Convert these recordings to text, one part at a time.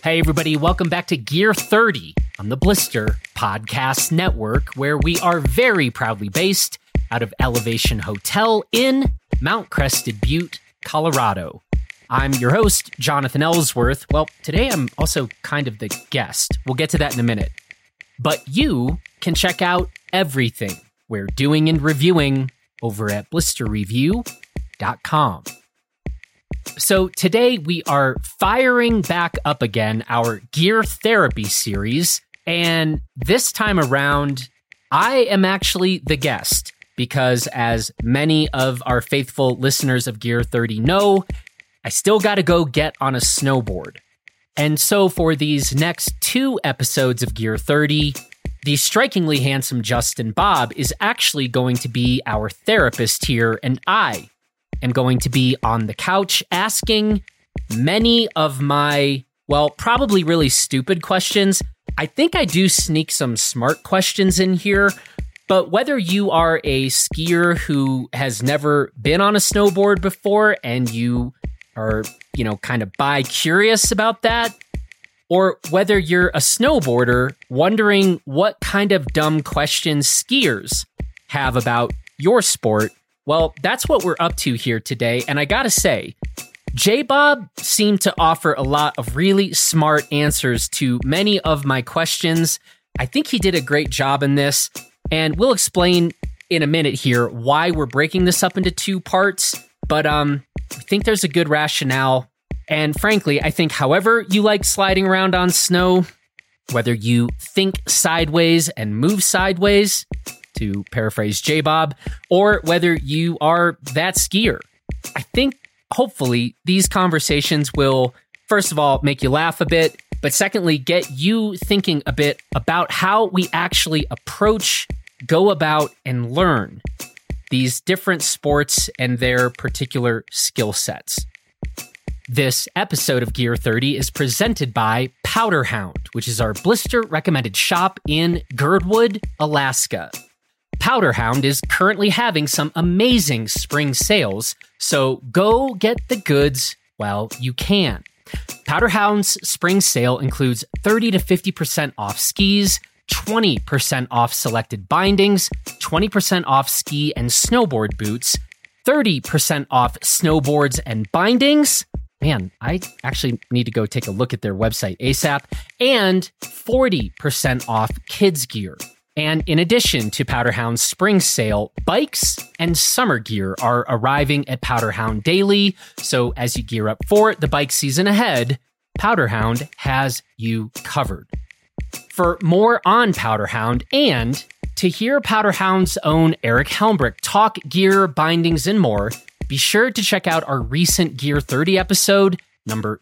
Hey, everybody, welcome back to Gear 30 on the Blister Podcast Network, where we are very proudly based out of Elevation Hotel in Mount Crested Butte, Colorado. I'm your host, Jonathan Ellsworth. Well, today I'm also kind of the guest. We'll get to that in a minute. But you can check out everything we're doing and reviewing over at blisterreview.com. So today we are firing back up again our Gear Therapy series, and this time around, I am actually the guest because, as many of our faithful listeners of Gear 30 know, I still got to go get on a snowboard. And so for these next 2 episodes of Gear 30, the strikingly handsome Justin Bob is actually going to be our therapist here, and I am going to be on the couch asking many of my, well, probably really stupid questions. I think I do sneak some smart questions in here, but whether you are a skier who has never been on a snowboard before and you are, kind of bi-curious about that, or whether you're a snowboarder wondering what kind of dumb questions skiers have about your sport, well, that's what we're up to here today. And I gotta say, J-Bob seemed to offer a lot of really smart answers to many of my questions. I think he did a great job in this, and we'll explain in a minute here why we're breaking this up into 2 parts. But I think there's a good rationale. And frankly, I think however you like sliding around on snow, whether you think sideways and move sideways, to paraphrase J-Bob, or whether you are that skier, I think hopefully these conversations will, first of all, make you laugh a bit, but secondly, get you thinking a bit about how we actually approach, go about, and learn these different sports and their particular skill sets. This episode of Gear 30 is presented by Powderhound, which is our blister recommended shop in Girdwood, Alaska. Powderhound is currently having some amazing spring sales, so go get the goods while you can. Powderhound's spring sale includes 30 to 50% off skis, 20% off selected bindings, 20% off ski and snowboard boots, 30% off snowboards and bindings. Man, I actually need to go take a look at their website ASAP, and 40% off kids gear. And in addition to Powderhound's spring sale, bikes and summer gear are arriving at Powderhound daily. So as you gear up for the bike season ahead, Powderhound has you covered. For more on Powderhound and to hear Powderhound's own Eric Helmbrich talk gear, bindings, and more, be sure to check out our recent Gear 30 episode, number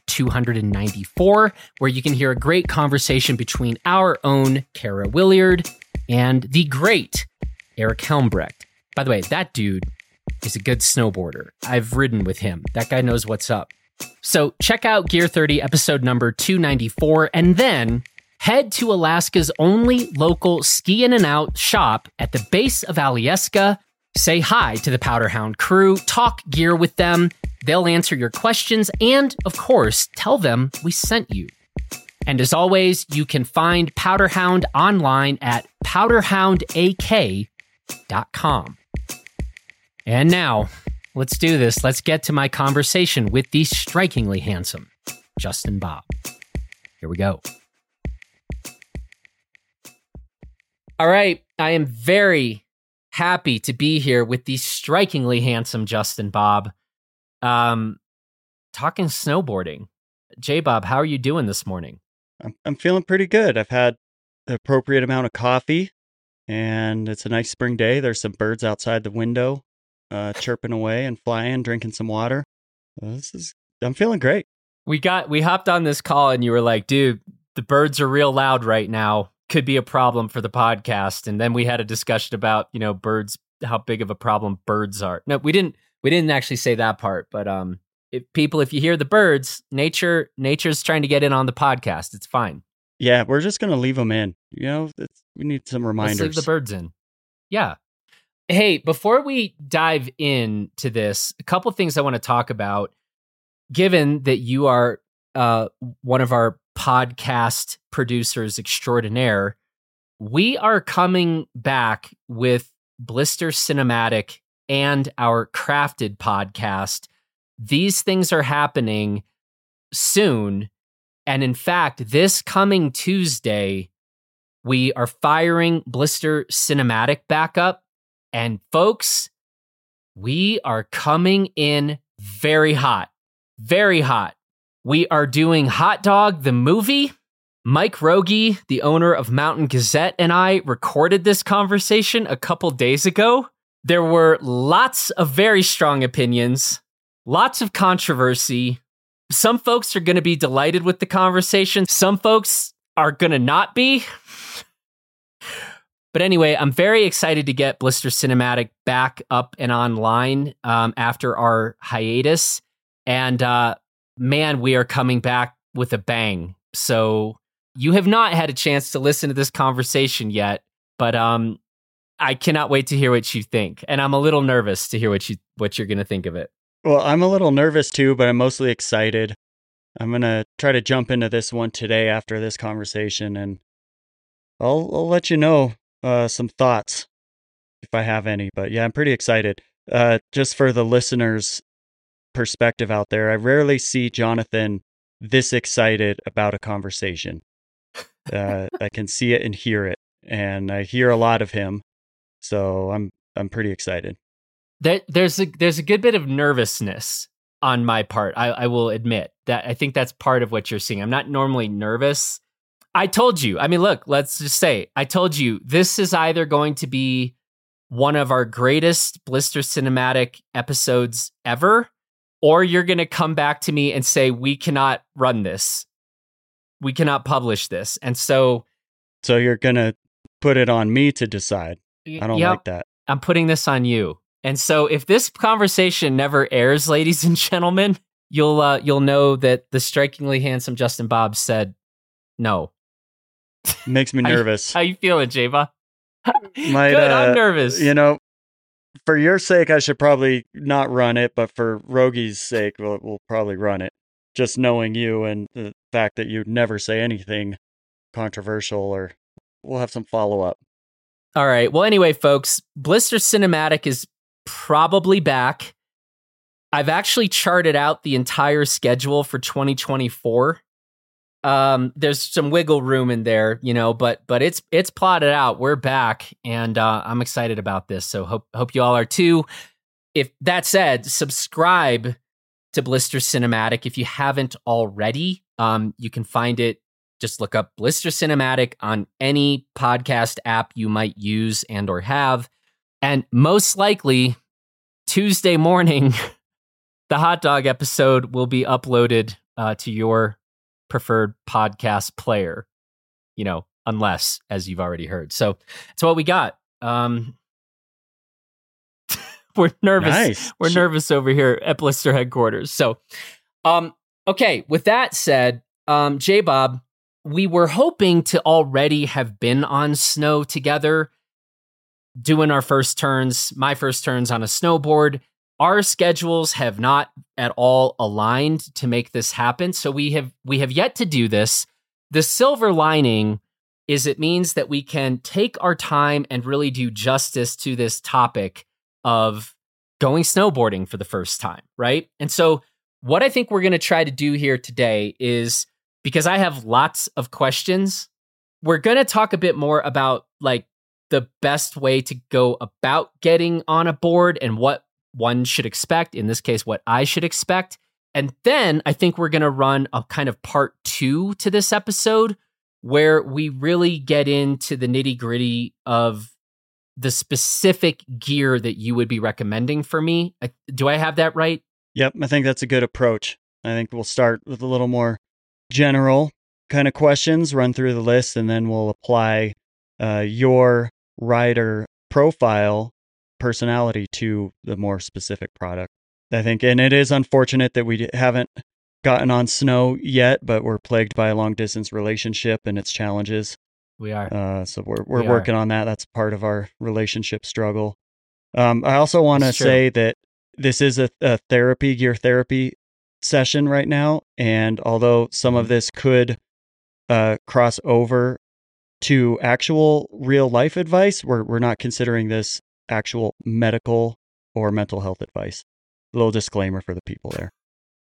294, where you can hear a great conversation between our own Kara Williard and the great Eric Helmbrecht. By the way, that dude is a good snowboarder. I've ridden with him. That guy knows what's up. So check out Gear 30 episode number 294, and then head to Alaska's only local ski in and out shop at the base of Alyeska. Say hi to the Powderhound crew, talk gear with them. They'll answer your questions, and of course, tell them we sent you. And as always, you can find Powderhound online at powderhoundak.com. And now, let's do this. Let's get to my conversation with the strikingly handsome Justin Bob. Here we go. All right, I am very happy to be here with the strikingly handsome Justin Bob. Talking snowboarding. J-Bob, how are you doing this morning? I'm feeling pretty good. I've had the appropriate amount of coffee, and it's a nice spring day. There's some birds outside the window, chirping away and flying, drinking some water. I'm feeling great. We hopped on this call, and you were like, "Dude, the birds are real loud right now. Could be a problem for the podcast." And then we had a discussion about, birds, how big of a problem birds are. No, we didn't actually say that part, but if you hear the birds, nature's trying to get in on the podcast. It's fine. Yeah, we're just going to leave them in. We need some reminders. Let's leave the birds in. Yeah. Hey, before we dive into this, a couple things I want to talk about, given that you are one of our podcast producers extraordinaire, we are coming back with Blister Cinematic and our Crafted podcast. These things are happening soon. And in fact, this coming Tuesday, we are firing Blister Cinematic back up. And folks, we are coming in very hot. Very hot. We are doing Hot Dog, the movie. Mike Rogie, the owner of Mountain Gazette, and I recorded this conversation a couple days ago. There were lots of very strong opinions, lots of controversy. Some folks are going to be delighted with the conversation. Some folks are going to not be. But anyway, I'm very excited to get Blister Cinematic back up and online after our hiatus. And man, we are coming back with a bang. So you have not had a chance to listen to this conversation yet, but I cannot wait to hear what you think. And I'm a little nervous to hear what you're going to think of it. Well, I'm a little nervous too, but I'm mostly excited. I'm going to try to jump into this one today after this conversation, and I'll let you know some thoughts if I have any. But yeah, I'm pretty excited. Just for the listeners' perspective out there, I rarely see Jonathan this excited about a conversation. I can see it and hear it, and I hear a lot of him, so I'm pretty excited. There's a good bit of nervousness on my part. I will admit that. I think that's part of what you're seeing. I'm not normally nervous. I told you. I mean, look, let's just say I told you this is either going to be one of our greatest Blister Cinematic episodes ever, or you're going to come back to me and say we cannot run this. We cannot publish this. And so you're going to put it on me to decide. I don't like that. I'm putting this on you. And so if this conversation never airs, ladies and gentlemen, you'll know that the strikingly handsome Justin Bob said no. Makes me nervous. How you feeling, J-Bob? Good, I'm nervous. For your sake, I should probably not run it, but for Rogie's sake, we'll probably run it. Just knowing you and the fact that you'd never say anything controversial, or we'll have some follow-up. All right. Well, anyway, folks, Blister Cinematic is probably back. I've actually charted out the entire schedule for 2024. There's some wiggle room in there, but it's plotted out. We're back, and I'm excited about this. So hope you all are too. If that said, subscribe to Blister Cinematic if you haven't already. You can find it. Just look up Blister Cinematic on any podcast app you might use and or have. And most likely, Tuesday morning, the hot dog episode will be uploaded to your preferred podcast player, unless, as you've already heard. So that's what we got. We're nervous. Nice. We're nervous over here at Blister headquarters. So, okay. With that said, J-Bob, we were hoping to already have been on snow together, doing our first turns, my first turns on a snowboard. Our schedules have not at all aligned to make this happen. So we have yet to do this. The silver lining is it means that we can take our time and really do justice to this topic of going snowboarding for the first time, right? And so what I think we're going to try to do here today is, because I have lots of questions, we're going to talk a bit more about the best way to go about getting on a board and what one should expect, in this case, what I should expect. And then I think we're going to run a kind of part 2 to this episode where we really get into the nitty gritty of the specific gear that you would be recommending for me. Do I have that right? Yep, I think that's a good approach. I think we'll start with a little more general kind of questions, run through the list, and then we'll apply your rider profile personality to the more specific product. I think, and it is unfortunate that we haven't gotten on snow yet, but we're plagued by a long distance relationship and its challenges. We are. So we're working on that. That's part of our relationship struggle. I also want to say that this is a gear therapy session right now. And although some of this could cross over to actual real life advice. We're not considering this actual medical or mental health advice. A little disclaimer for the people there.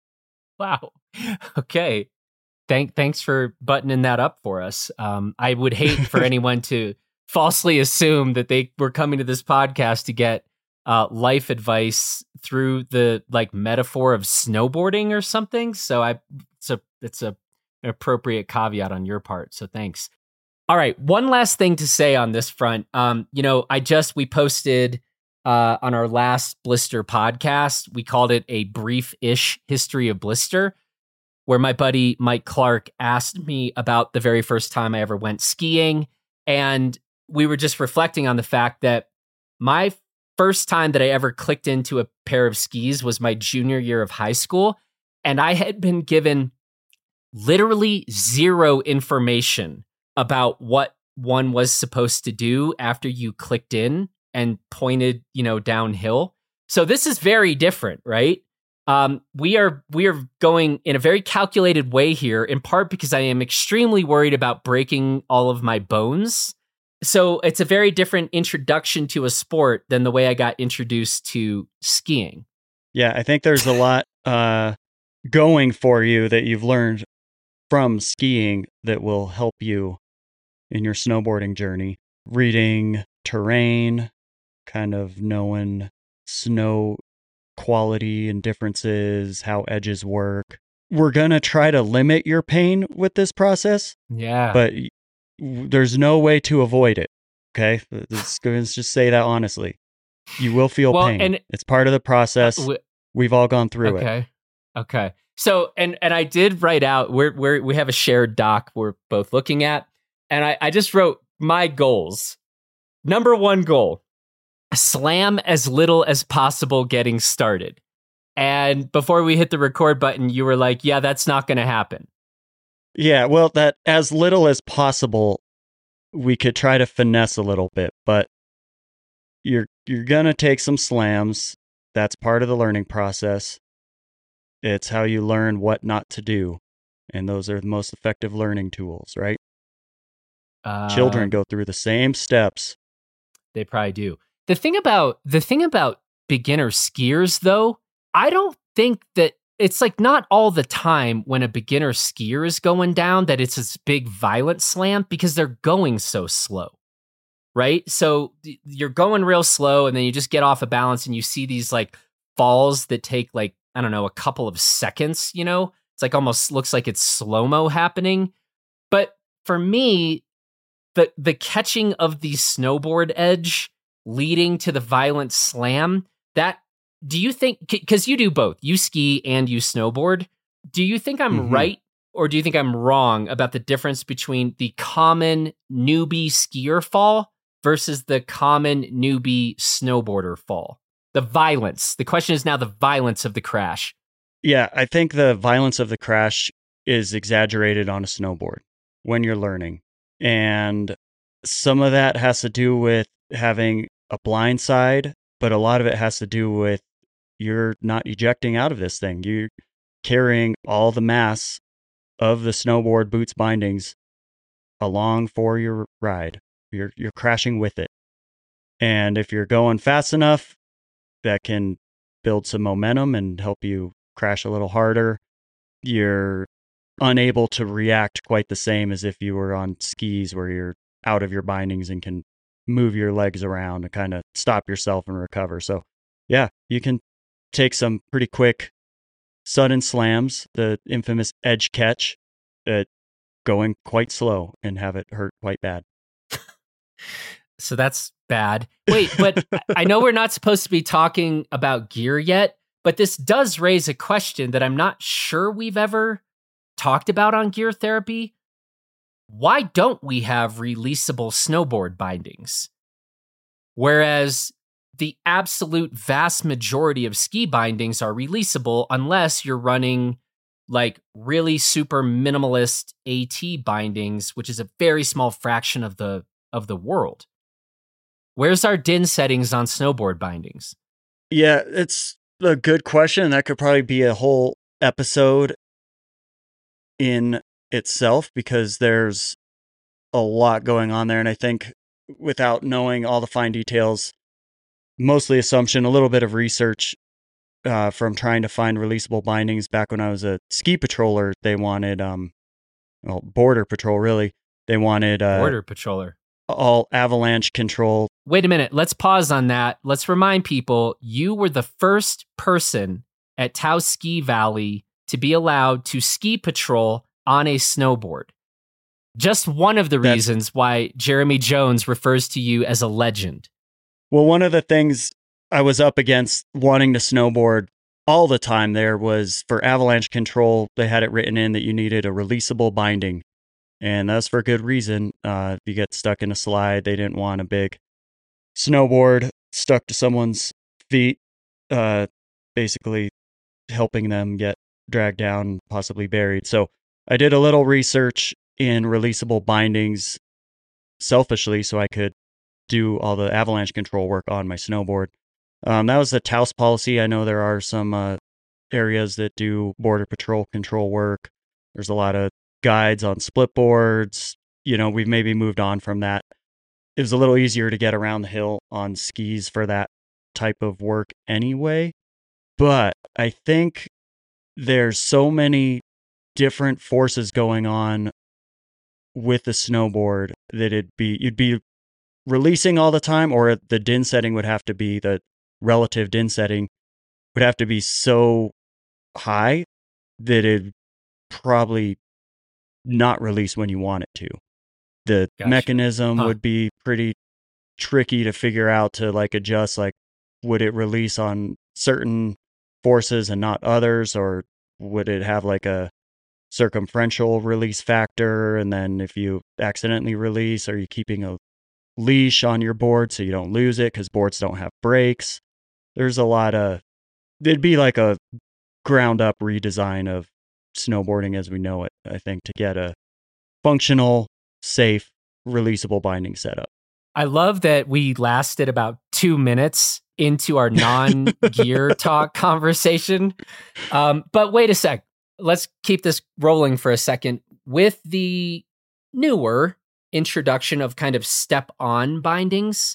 Wow. Okay. Thanks for buttoning that up for us. I would hate for anyone to falsely assume that they were coming to this podcast to get life advice through the metaphor of snowboarding or something. So it's an appropriate caveat on your part. So thanks. All right. One last thing to say on this front. We posted on our last Blister podcast, we called it a brief-ish history of Blister, where my buddy Mike Clark asked me about the very first time I ever went skiing. And we were just reflecting on the fact that my first time that I ever clicked into a pair of skis was my junior year of high school. And I had been given literally zero information about what one was supposed to do after you clicked in and pointed, downhill. So this is very different, right? We are going in a very calculated way here, in part because I am extremely worried about breaking all of my bones. So it's a very different introduction to a sport than the way I got introduced to skiing. Yeah, I think there's a lot going for you that you've learned from skiing that will help you in your snowboarding journey. Reading terrain, kind of knowing snow quality and differences, how edges work. We're going to try to limit your pain with this process. Yeah. But there's no way to avoid it. Okay? Let's just say that honestly. You will feel pain. And it's part of the process. We've all gone through it. Okay. So, and I did write out, we have a shared doc we're both looking at. And I just wrote my goals. Number 1 goal, slam as little as possible getting started. And before we hit the record button, you were like, yeah, that's not going to happen. Yeah, well, that as little as possible, we could try to finesse a little bit, but you're going to take some slams. That's part of the learning process. It's how you learn what not to do. And those are the most effective learning tools, right? Children go through the same steps. They probably do. The thing about beginner skiers, though, I don't think that it's not all the time when a beginner skier is going down that it's this big violent slam, because they're going so slow, right? So you're going real slow and then you just get off of balance and you see these falls that take I don't know, a couple of seconds, it's almost looks like it's slow-mo happening. But for me, the catching of the snowboard edge leading to the violent slam, do you think, because you do both, you ski and you snowboard, do you think I'm right or do you think I'm wrong about the difference between the common newbie skier fall versus the common newbie snowboarder fall? The violence. The question is now the violence of the crash. Yeah, I think the violence of the crash is exaggerated on a snowboard when you're learning. And some of that has to do with having a blind side, but a lot of it has to do with you're not ejecting out of this thing. You're carrying all the mass of the snowboard boots bindings along for your ride. You're crashing with it. And if you're going fast enough, that can build some momentum and help you crash a little harder. You're unable to react quite the same as if you were on skis where you're out of your bindings and can move your legs around and kind of stop yourself and recover. So yeah, you can take some pretty quick sudden slams, the infamous edge catch, going quite slow and have it hurt quite bad. So that's bad. Wait, but I know we're not supposed to be talking about gear yet, but this does raise a question that I'm not sure we've ever talked about on Gear Therapy. Why don't we have releasable snowboard bindings? Whereas the absolute vast majority of ski bindings are releasable unless you're running really super minimalist AT bindings, which is a very small fraction of the world. Where's our DIN settings on snowboard bindings? Yeah, it's a good question. That could probably be a whole episode in itself because there's a lot going on there. And I think without knowing all the fine details, mostly assumption, a little bit of research from trying to find releasable bindings. Back when I was a ski patroller, they wanted, border patrol, really. They wanted Border patroller. All avalanche control. Wait a minute. Let's pause on that. Let's remind people you were the first person at Taos Ski Valley to be allowed to ski patrol on a snowboard. Just one of the reasons why Jeremy Jones refers to you as a legend. Well, one of the things I was up against wanting to snowboard all the time there was for avalanche control, they had it written in that you needed a releasable binding. And that's for good reason. If you get stuck in a slide, they didn't want a big snowboard stuck to someone's feet, basically helping them get dragged down, possibly buried. So I did a little research in releasable bindings selfishly so I could do all the avalanche control work on my snowboard. That was the Taos policy. I know there are some areas that do border patrol control work. There's a lot of guides on split boards. We've maybe moved on from that. It was a little easier to get around the hill on skis for that type of work anyway. But I think there's so many different forces going on with the snowboard that you'd be releasing all the time, or the din setting would have to be, the relative din setting would have to be so high that it'd probably not release when you want it to. The mechanism would be pretty tricky to figure out, to adjust, would it release on certain forces and not others, or would it have a circumferential release factor? And then if you accidentally release, are you keeping a leash on your board so you don't lose it, because boards don't have brakes? There's a lot of, it'd be like a ground up redesign of snowboarding as we know it, I think, to get a functional, safe, releasable binding setup. I love that we lasted about 2 minutes into our non-gear talk conversation. But wait a sec. Let's keep this rolling for a second. With the newer introduction of kind of step-on bindings,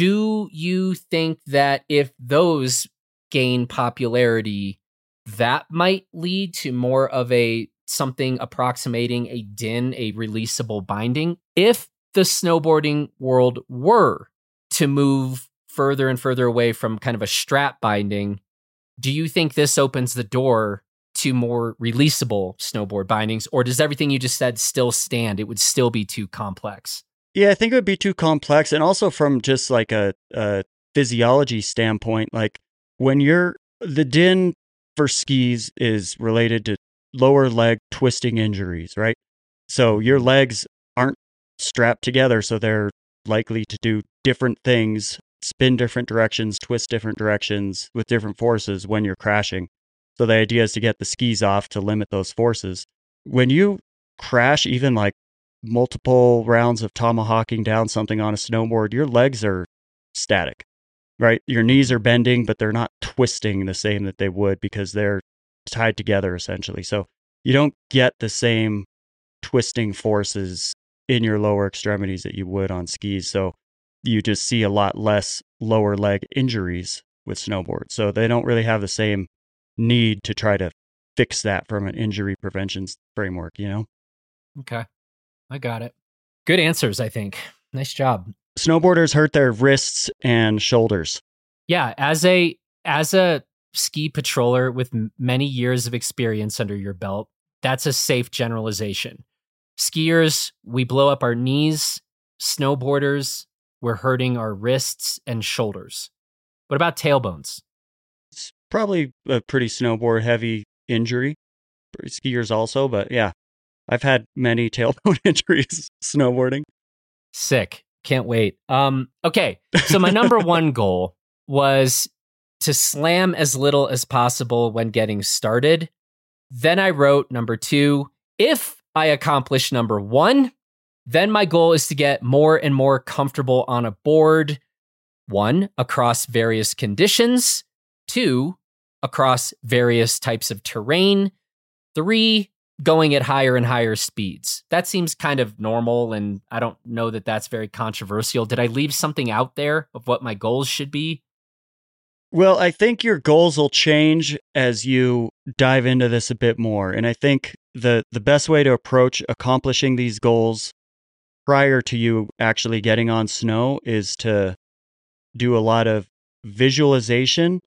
do you think that if those gain popularity, that might lead to more of something approximating a DIN, a releasable binding? If the snowboarding world were to move further and further away from kind of a strap binding, do you think this opens the door to more releasable snowboard bindings, or does everything you just said still stand? It would still be too complex. Yeah, I think it would be too complex. And also from just a physiology standpoint, when the DIN for skis is related to lower leg twisting injuries, right? So your legs aren't strapped together, so they're likely to do different things, spin different directions, twist different directions with different forces when you're crashing. So the idea is to get the skis off to limit those forces. When you crash, even multiple rounds of tomahawking down something on a snowboard, your legs are static, right? Your knees are bending, but they're not twisting the same that they would because they're tied together essentially. So you don't get the same twisting forces in your lower extremities that you would on skis. So you just see a lot less lower leg injuries with snowboards. So they don't really have the same need to try to fix that from an injury prevention framework, Okay. I got it. Good answers, I think. Nice job. Snowboarders hurt their wrists and shoulders. Yeah, as a ski patroller with many years of experience under your belt, that's a safe generalization. Skiers, we blow up our knees. Snowboarders, we're hurting our wrists and shoulders. What about tailbones? It's probably a pretty snowboard heavy injury. Skiers also, but yeah, I've had many tailbone injuries snowboarding. Sick. Can't wait. Okay, so my number one goal was to slam as little as possible when getting started. Then I wrote number 2, if I accomplish number 1, then my goal is to get more and more comfortable on a board. 1, across various conditions. 2, across various types of terrain. 3, going at higher and higher speeds. That seems kind of normal, and I don't know that that's very controversial. Did I leave something out there of what my goals should be? Well, I think your goals will change as you dive into this a bit more. And I think the best way to approach accomplishing these goals prior to you actually getting on snow is to do a lot of visualization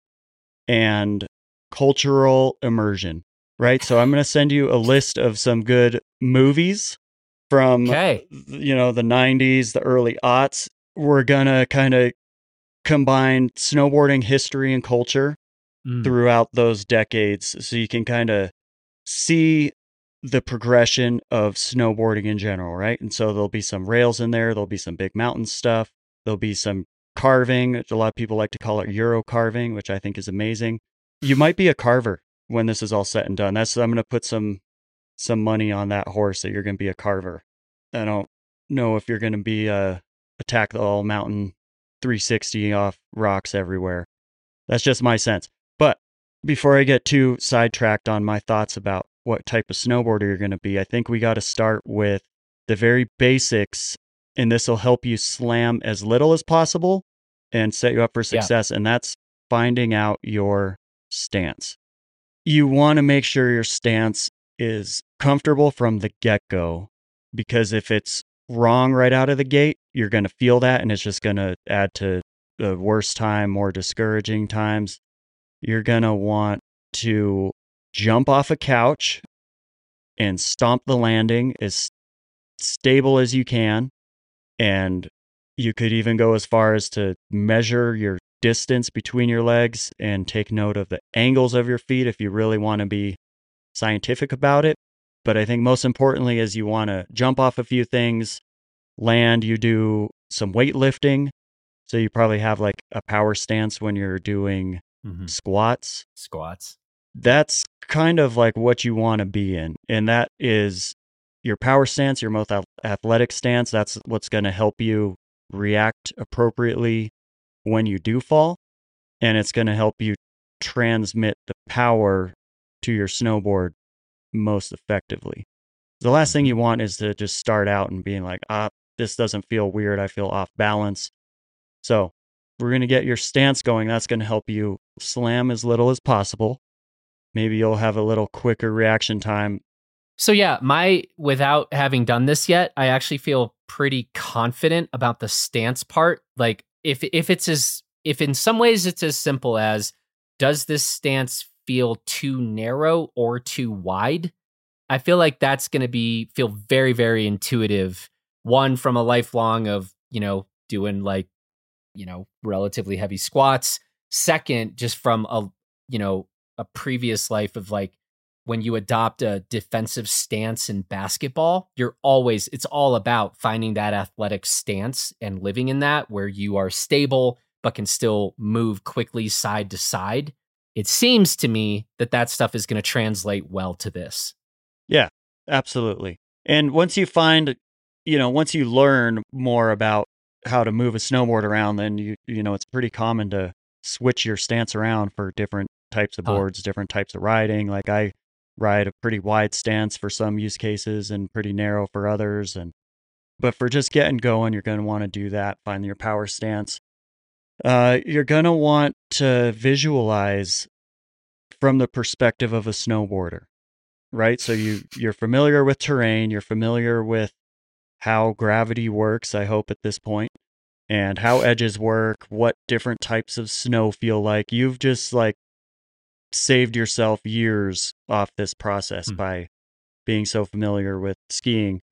and cultural immersion, right? So I'm going to send you a list of some good movies from, Okay. the 90s, the early aughts. We're going to kind of combine snowboarding history and culture throughout those decades so you can kind of see the progression of snowboarding in general, right? And so there'll be some rails in there, there'll be some big mountain stuff, there'll be some carving. A lot of people like to call it Euro carving, which I think is amazing. You might be a carver when this is all said and done. I'm going to put some money on that horse that you're going to be a carver. I don't know if you're going to be attack the all mountain 360 off rocks everywhere. That's just my sense. But before I get too sidetracked on my thoughts about what type of snowboarder you're going to be, I think we got to start with the very basics, and this will help you slam as little as possible and set you up for success. Yeah. And that's finding out your stance. You want to make sure your stance is comfortable from the get-go, because if it's wrong right out of the gate, you're going to feel that, and it's just going to add to the worst time, more discouraging times. You're going to want to jump off a couch and stomp the landing as stable as you can. And you could even go as far as to measure your distance between your legs and take note of the angles of your feet if you really want to be scientific about it. But I think most importantly is you want to jump off a few things, land, you do some weightlifting. So you probably have like a power stance when you're doing squats. That's kind of like what you want to be in. And that is your power stance, your most athletic stance. That's what's going to help you react appropriately when you do fall. And it's going to help you transmit the power to your snowboard most effectively. The last thing you want is to just start out and being like, this doesn't feel weird. I feel off balance. So we're going to get your stance going. That's going to help you slam as little as possible. Maybe you'll have a little quicker reaction time. So yeah, without having done this yet, I actually feel pretty confident about the stance part. Like if in some ways it's as simple as, does this stance feel too narrow or too wide? I feel like that's going to feel very, very intuitive. One, from a lifelong of, doing relatively heavy squats. Second, just from a previous life of like, when you adopt a defensive stance in basketball, it's all about finding that athletic stance and living in that where you are stable, but can still move quickly side to side. It seems to me that stuff is going to translate well to this. Yeah, absolutely. And once you once you learn more about how to move a snowboard around, then it's pretty common to switch your stance around for different types of boards, different types of riding. Like I ride a pretty wide stance for some use cases and pretty narrow for others. But for just getting going, you're going to want to do that. Find your power stance. You're going to want to visualize from the perspective of a snowboarder, right? So you're familiar with terrain, you're familiar with how gravity works, I hope at this point, and how edges work, what different types of snow feel like. You've just like saved yourself years off this process by being so familiar with skiing.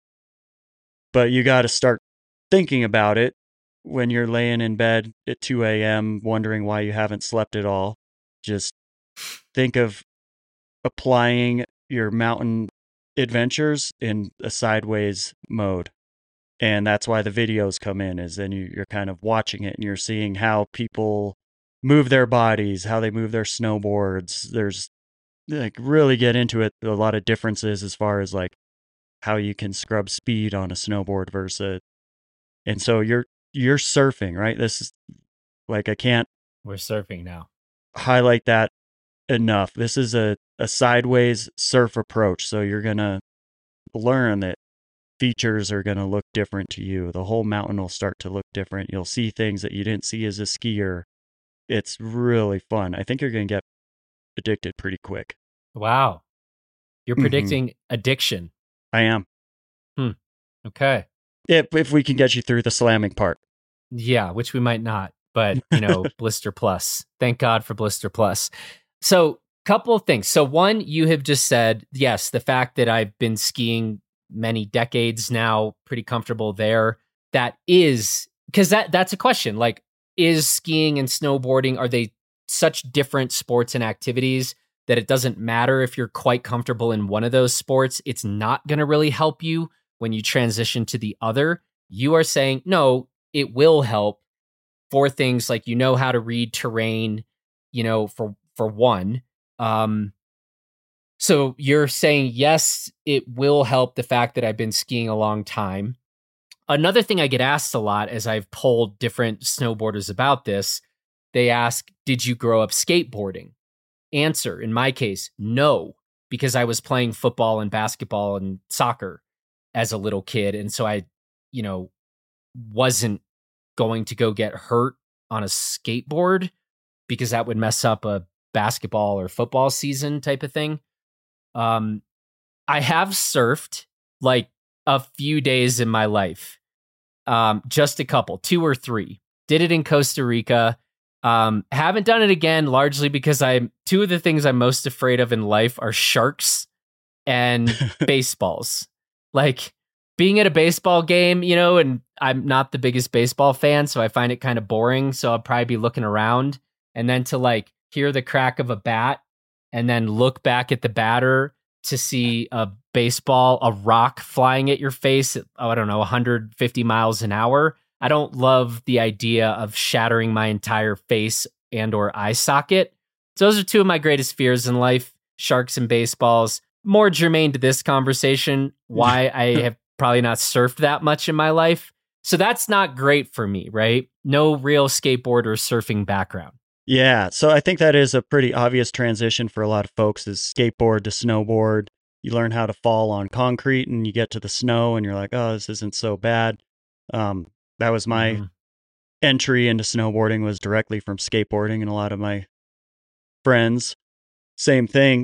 But you got to start thinking about it when you're laying in bed at 2 a.m. wondering why you haven't slept at all. Just think of applying your mountain adventures in a sideways mode. And that's why the videos come in, is then you're kind of watching it and you're seeing how people move their bodies, how they move their snowboards. There's like really get into it, a lot of differences as far as like how you can scrub speed on a snowboard versus. And so you're surfing, right? This is like, we're surfing now. Highlight that enough. This is a sideways surf approach. So you're going to learn that features are going to look different to you. The whole mountain will start to look different. You'll see things that you didn't see as a skier. It's really fun. I think you're going to get addicted pretty quick. Wow. You're predicting addiction. I am. Okay. If we can get you through the slamming part. Yeah, which we might not, but Blister Plus. Thank God for Blister Plus. So, couple of things. So, one, you have just said, yes, the fact that I've been skiing many decades now, pretty comfortable there. That is, because that's a question. Like, is skiing and snowboarding, are they such different sports and activities that it doesn't matter if you're quite comfortable in one of those sports? It's not going to really help you when you transition to the other. You are saying, no, it will help for things like how to read terrain, for one. So you're saying, yes, it will help the fact that I've been skiing a long time. Another thing I get asked a lot as I've polled different snowboarders about this, they ask, did you grow up skateboarding? Answer, in my case, no, because I was playing football and basketball and soccer as a little kid. And so I, wasn't going to go get hurt on a skateboard because that would mess up a basketball or football season type of thing. I have surfed like a few days in my life. Just a couple, 2 or 3. Did it in Costa Rica. Haven't done it again, largely because two of the things I'm most afraid of in life are sharks and baseballs. Like being at a baseball game, and I'm not the biggest baseball fan, so I find it kind of boring. So I'll probably be looking around, and then to like hear the crack of a bat and then look back at the batter to see a rock flying at your face at, 150 miles an hour. I don't love the idea of shattering my entire face and or eye socket. So those are 2 of my greatest fears in life, sharks and baseballs. More germane to this conversation, why I have probably not surfed that much in my life. So that's not great for me, right? No real skateboard or surfing background. Yeah, so I think that is a pretty obvious transition for a lot of folks is skateboard to snowboard. You learn how to fall on concrete and you get to the snow and you're like, oh, this isn't so bad. That was my entry into snowboarding was directly from skateboarding, and a lot of my friends, same thing.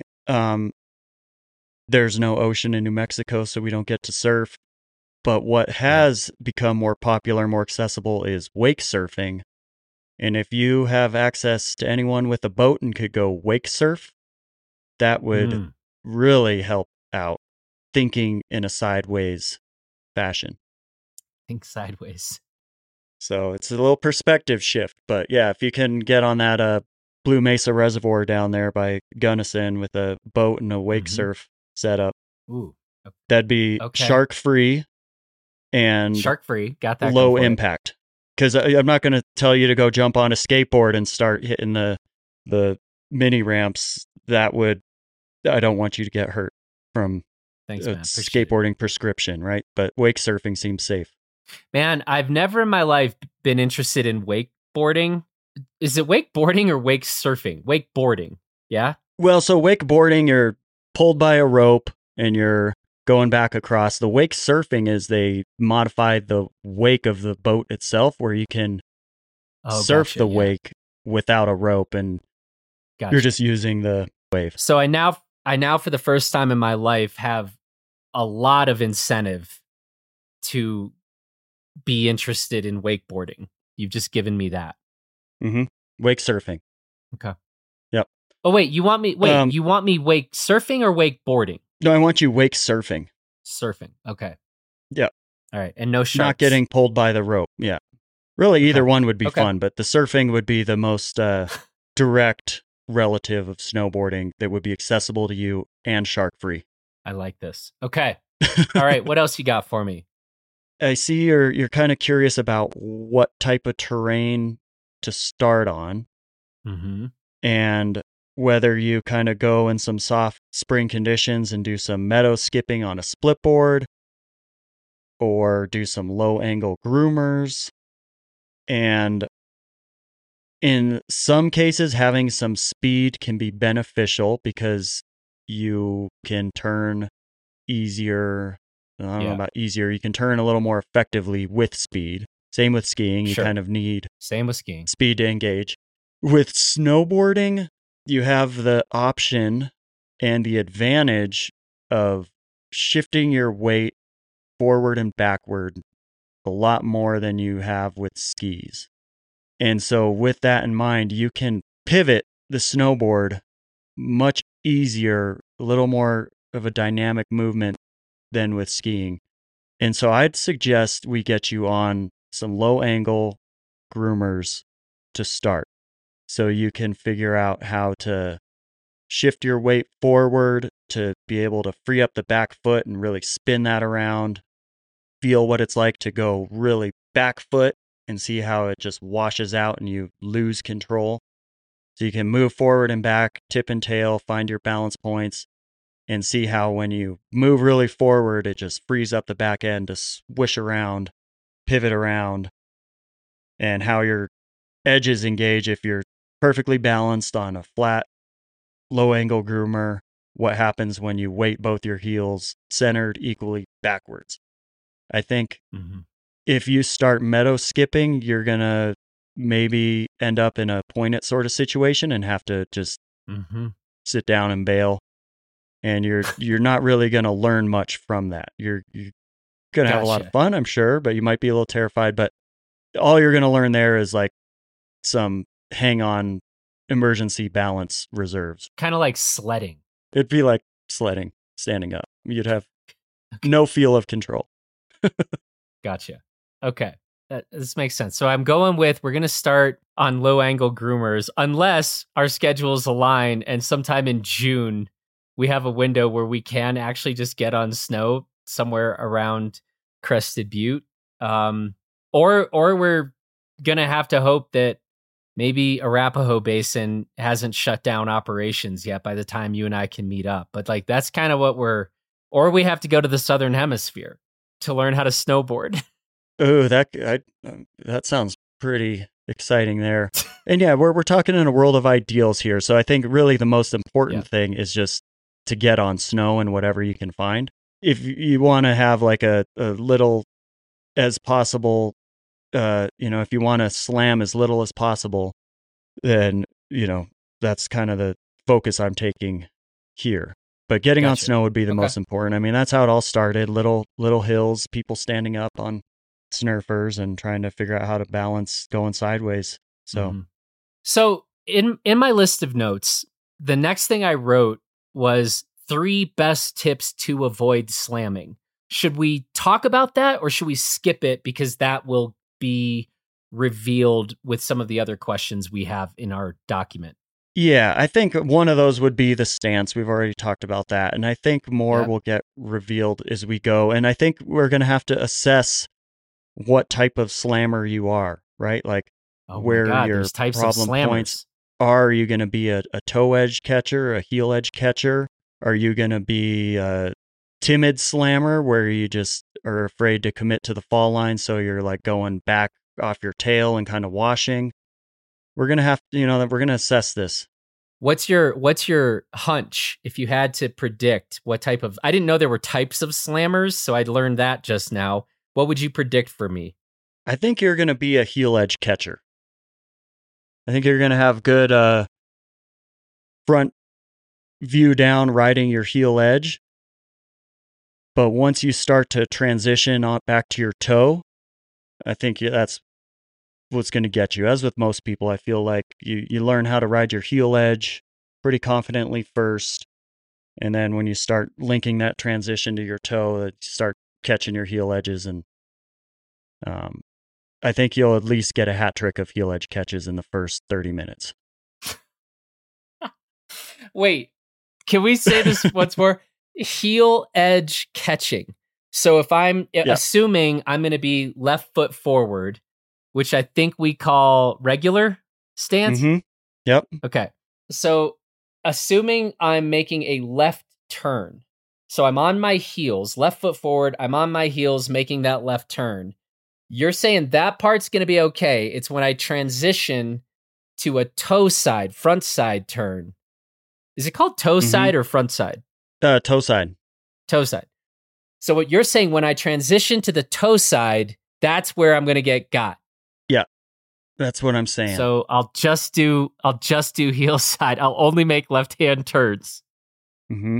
There's no ocean in New Mexico, so we don't get to surf. But what has become more popular, more accessible is wake surfing. And if you have access to anyone with a boat and could go wake surf, that would really help out thinking in a sideways fashion. Think sideways. So it's a little perspective shift. But yeah, if you can get on that Blue Mesa Reservoir down there by Gunnison with a boat and a wake surf setup, that'd be shark-free and shark-free. Got that. Low impact. Because I'm not going to tell you to go jump on a skateboard and start hitting the mini ramps. I don't want you to get hurt from skateboarding prescription, right? But wake surfing seems safe. Man, I've never in my life been interested in wakeboarding. Is it wakeboarding or wake surfing? Wakeboarding, yeah? Well, so wakeboarding, you're pulled by a rope and you're going back across. The wake surfing is they modified the wake of the boat itself where you can surf the wake without a rope and you're just using the wave. So I now for the first time in my life have a lot of incentive to be interested in wakeboarding. You've just given me that. Wake surfing. Okay. Yep. Oh wait, you want me wake surfing or wakeboarding? No, I want you wake surfing. Surfing. Okay. Yeah. All right. And no sharks. Not getting pulled by the rope. Yeah. Really, either one would be fun, but the surfing would be the most direct relative of snowboarding that would be accessible to you and shark free. I like this. Okay. All right. What else you got for me? I see you're kind of curious about what type of terrain to start on. And whether you kind of go in some soft spring conditions and do some meadow skipping on a split board or do some low angle groomers. And In some cases, having some speed can be beneficial because you can turn easier. I don't know about easier. You can turn a little more effectively with speed. Same with skiing. You kind of need same with skiing. Speed to engage. With snowboarding, you have the option and the advantage of shifting your weight forward and backward a lot more than you have with skis. And so with that in mind, you can pivot the snowboard much easier, a little more of a dynamic movement than with skiing. And so I'd suggest we get you on some low angle groomers to start so you can figure out how to shift your weight forward to be able to free up the back foot and really spin that around, feel what it's like to go really back foot and see how it just washes out and you lose control. So you can move forward and back, tip and tail, find your balance points, and see how when you move really forward, it just frees up the back end to swish around, pivot around, and how your edges engage if you're perfectly balanced on a flat, low angle groomer. What happens when you weight both your heels centered equally backwards? I think if you start meadow skipping, you're going to maybe end up in a point it sort of situation and have to just sit down and bail. And you're not really going to learn much from that. You're going to have a lot of fun, I'm sure, but you might be a little terrified. But all you're going to learn there is like some hang on emergency balance reserves. Kind of like sledding. It'd be like sledding, standing up. You'd have no feel of control. Gotcha. Okay. This makes sense. So I'm going with, we're going to start on low angle groomers unless our schedules align and sometime in June, we have a window where we can actually just get on snow somewhere around Crested Butte. Or we're going to have to hope that maybe Arapahoe Basin hasn't shut down operations yet by the time you and I can meet up. But like, that's kind of what or we have to go to the Southern Hemisphere to learn how to snowboard. Oh, that sounds pretty exciting there. And yeah, we're talking in a world of ideals here. So I think really the most important thing is just to get on snow and whatever you can find. If you want to have like a little as possible, if you want to slam as little as possible, then, that's kind of the focus I'm taking here. But getting on snow would be the most important. I mean, that's how it all started. Little hills, people standing up on snurfers and trying to figure out how to balance going sideways. So in my list of notes, the next thing I wrote was 3 best tips to avoid slamming. Should we talk about that or should we skip it because that will be revealed with some of the other questions we have in our document? Yeah, I think one of those would be the stance. We've already talked about that. And I think more will get revealed as we go. And I think we're going to have to assess what type of slammer you are, right? Like where your problem points are. Are you going to be a toe edge catcher, a heel edge catcher? Are you going to be a timid slammer where you just are afraid to commit to the fall line, so you're like going back off your tail and kind of washing? We're going to have to, we're going to assess this. What's your hunch if you had to predict what type of, I didn't know there were types of slammers, so I learned that just now. What would you predict for me? I think you're going to be a heel edge catcher. I think you're going to have good front view down riding your heel edge. But once you start to transition on back to your toe, I think that's what's going to get you. As with most people, I feel like you learn how to ride your heel edge pretty confidently first. And then when you start linking that transition to your toe, you start catching your heel edges. And I think you'll at least get a hat trick of heel edge catches in the first 30 minutes. Wait, can we say this once more? Heel edge catching. So if I'm assuming I'm going to be left foot forward, which I think we call regular stance. Mm-hmm. Yep. Okay. So assuming I'm making a left turn. So I'm on my heels, left foot forward. I'm on my heels making that left turn. You're saying that part's going to be okay. It's when I transition to a toe side, front side turn. Is it called toe side or front side? Toe side. Toe side. So what you're saying, when I transition to the toe side, that's where I'm going to get got. Yeah, that's what I'm saying. So I'll just do heel side. I'll only make left hand turns. Mm-hmm.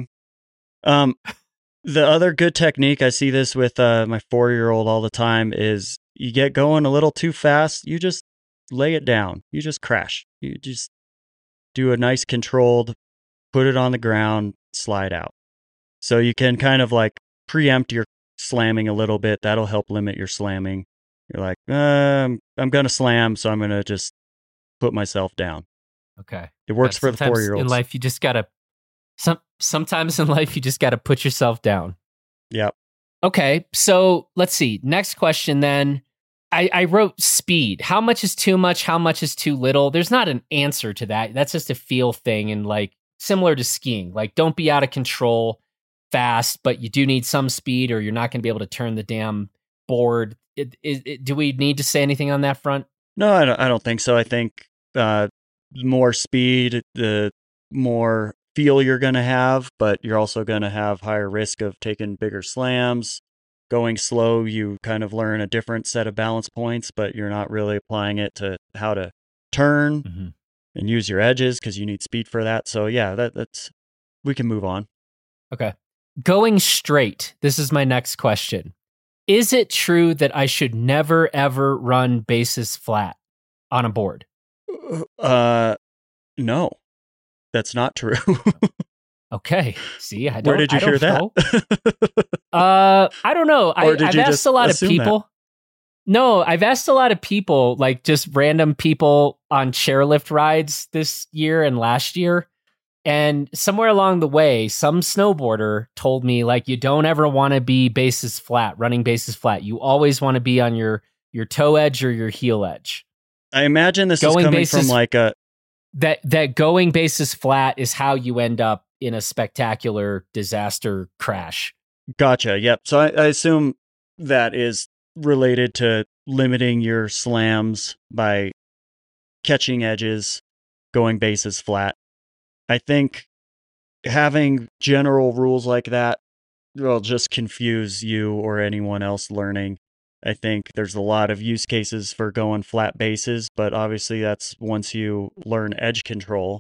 The other good technique, I see this with my 4-year-old all the time, is you get going a little too fast, you just lay it down. You just crash. You just do a nice controlled, put it on the ground, slide out. So you can kind of like preempt your slamming a little bit. That'll help limit your slamming. You're like, I'm going to slam, so I'm going to just put myself down. Okay. It works for the 4-year-olds. In life, you just got to... Sometimes in life, you just got to put yourself down. Yep. Okay, so let's see. Next question then. I wrote speed. How much is too much? How much is too little? There's not an answer to that. That's just a feel thing, and like similar to skiing. Like, don't be out of control fast, but you do need some speed, or you're not going to be able to turn the damn board. Do we need to say anything on that front? No, I don't think so. I think more speed, the more feel you're going to have, but you're also going to have higher risk of taking bigger slams. Going slow, you kind of learn a different set of balance points, but you're not really applying it to how to turn and use your edges because you need speed for that. So yeah, that's we can move on. Okay. Going straight. This is my next question. Is it true that I should never ever run bases flat on a board? No. That's not true. Okay. See, Where did you hear that? I don't know. I've asked a lot of people. That? No, I've asked a lot of people, like just random people on chairlift rides this year and last year. And somewhere along the way, some snowboarder told me, like, you don't ever want to be bases flat, running bases flat. You always want to be on your toe edge or your heel edge. I imagine this is coming from like a... That going bases flat is how you end up in a spectacular disaster crash. Gotcha. Yep. So I assume that is related to limiting your slams by catching edges, going bases flat. I think having general rules like that will just confuse you or anyone else learning. I think there's a lot of use cases for going flat bases, but obviously that's once you learn edge control.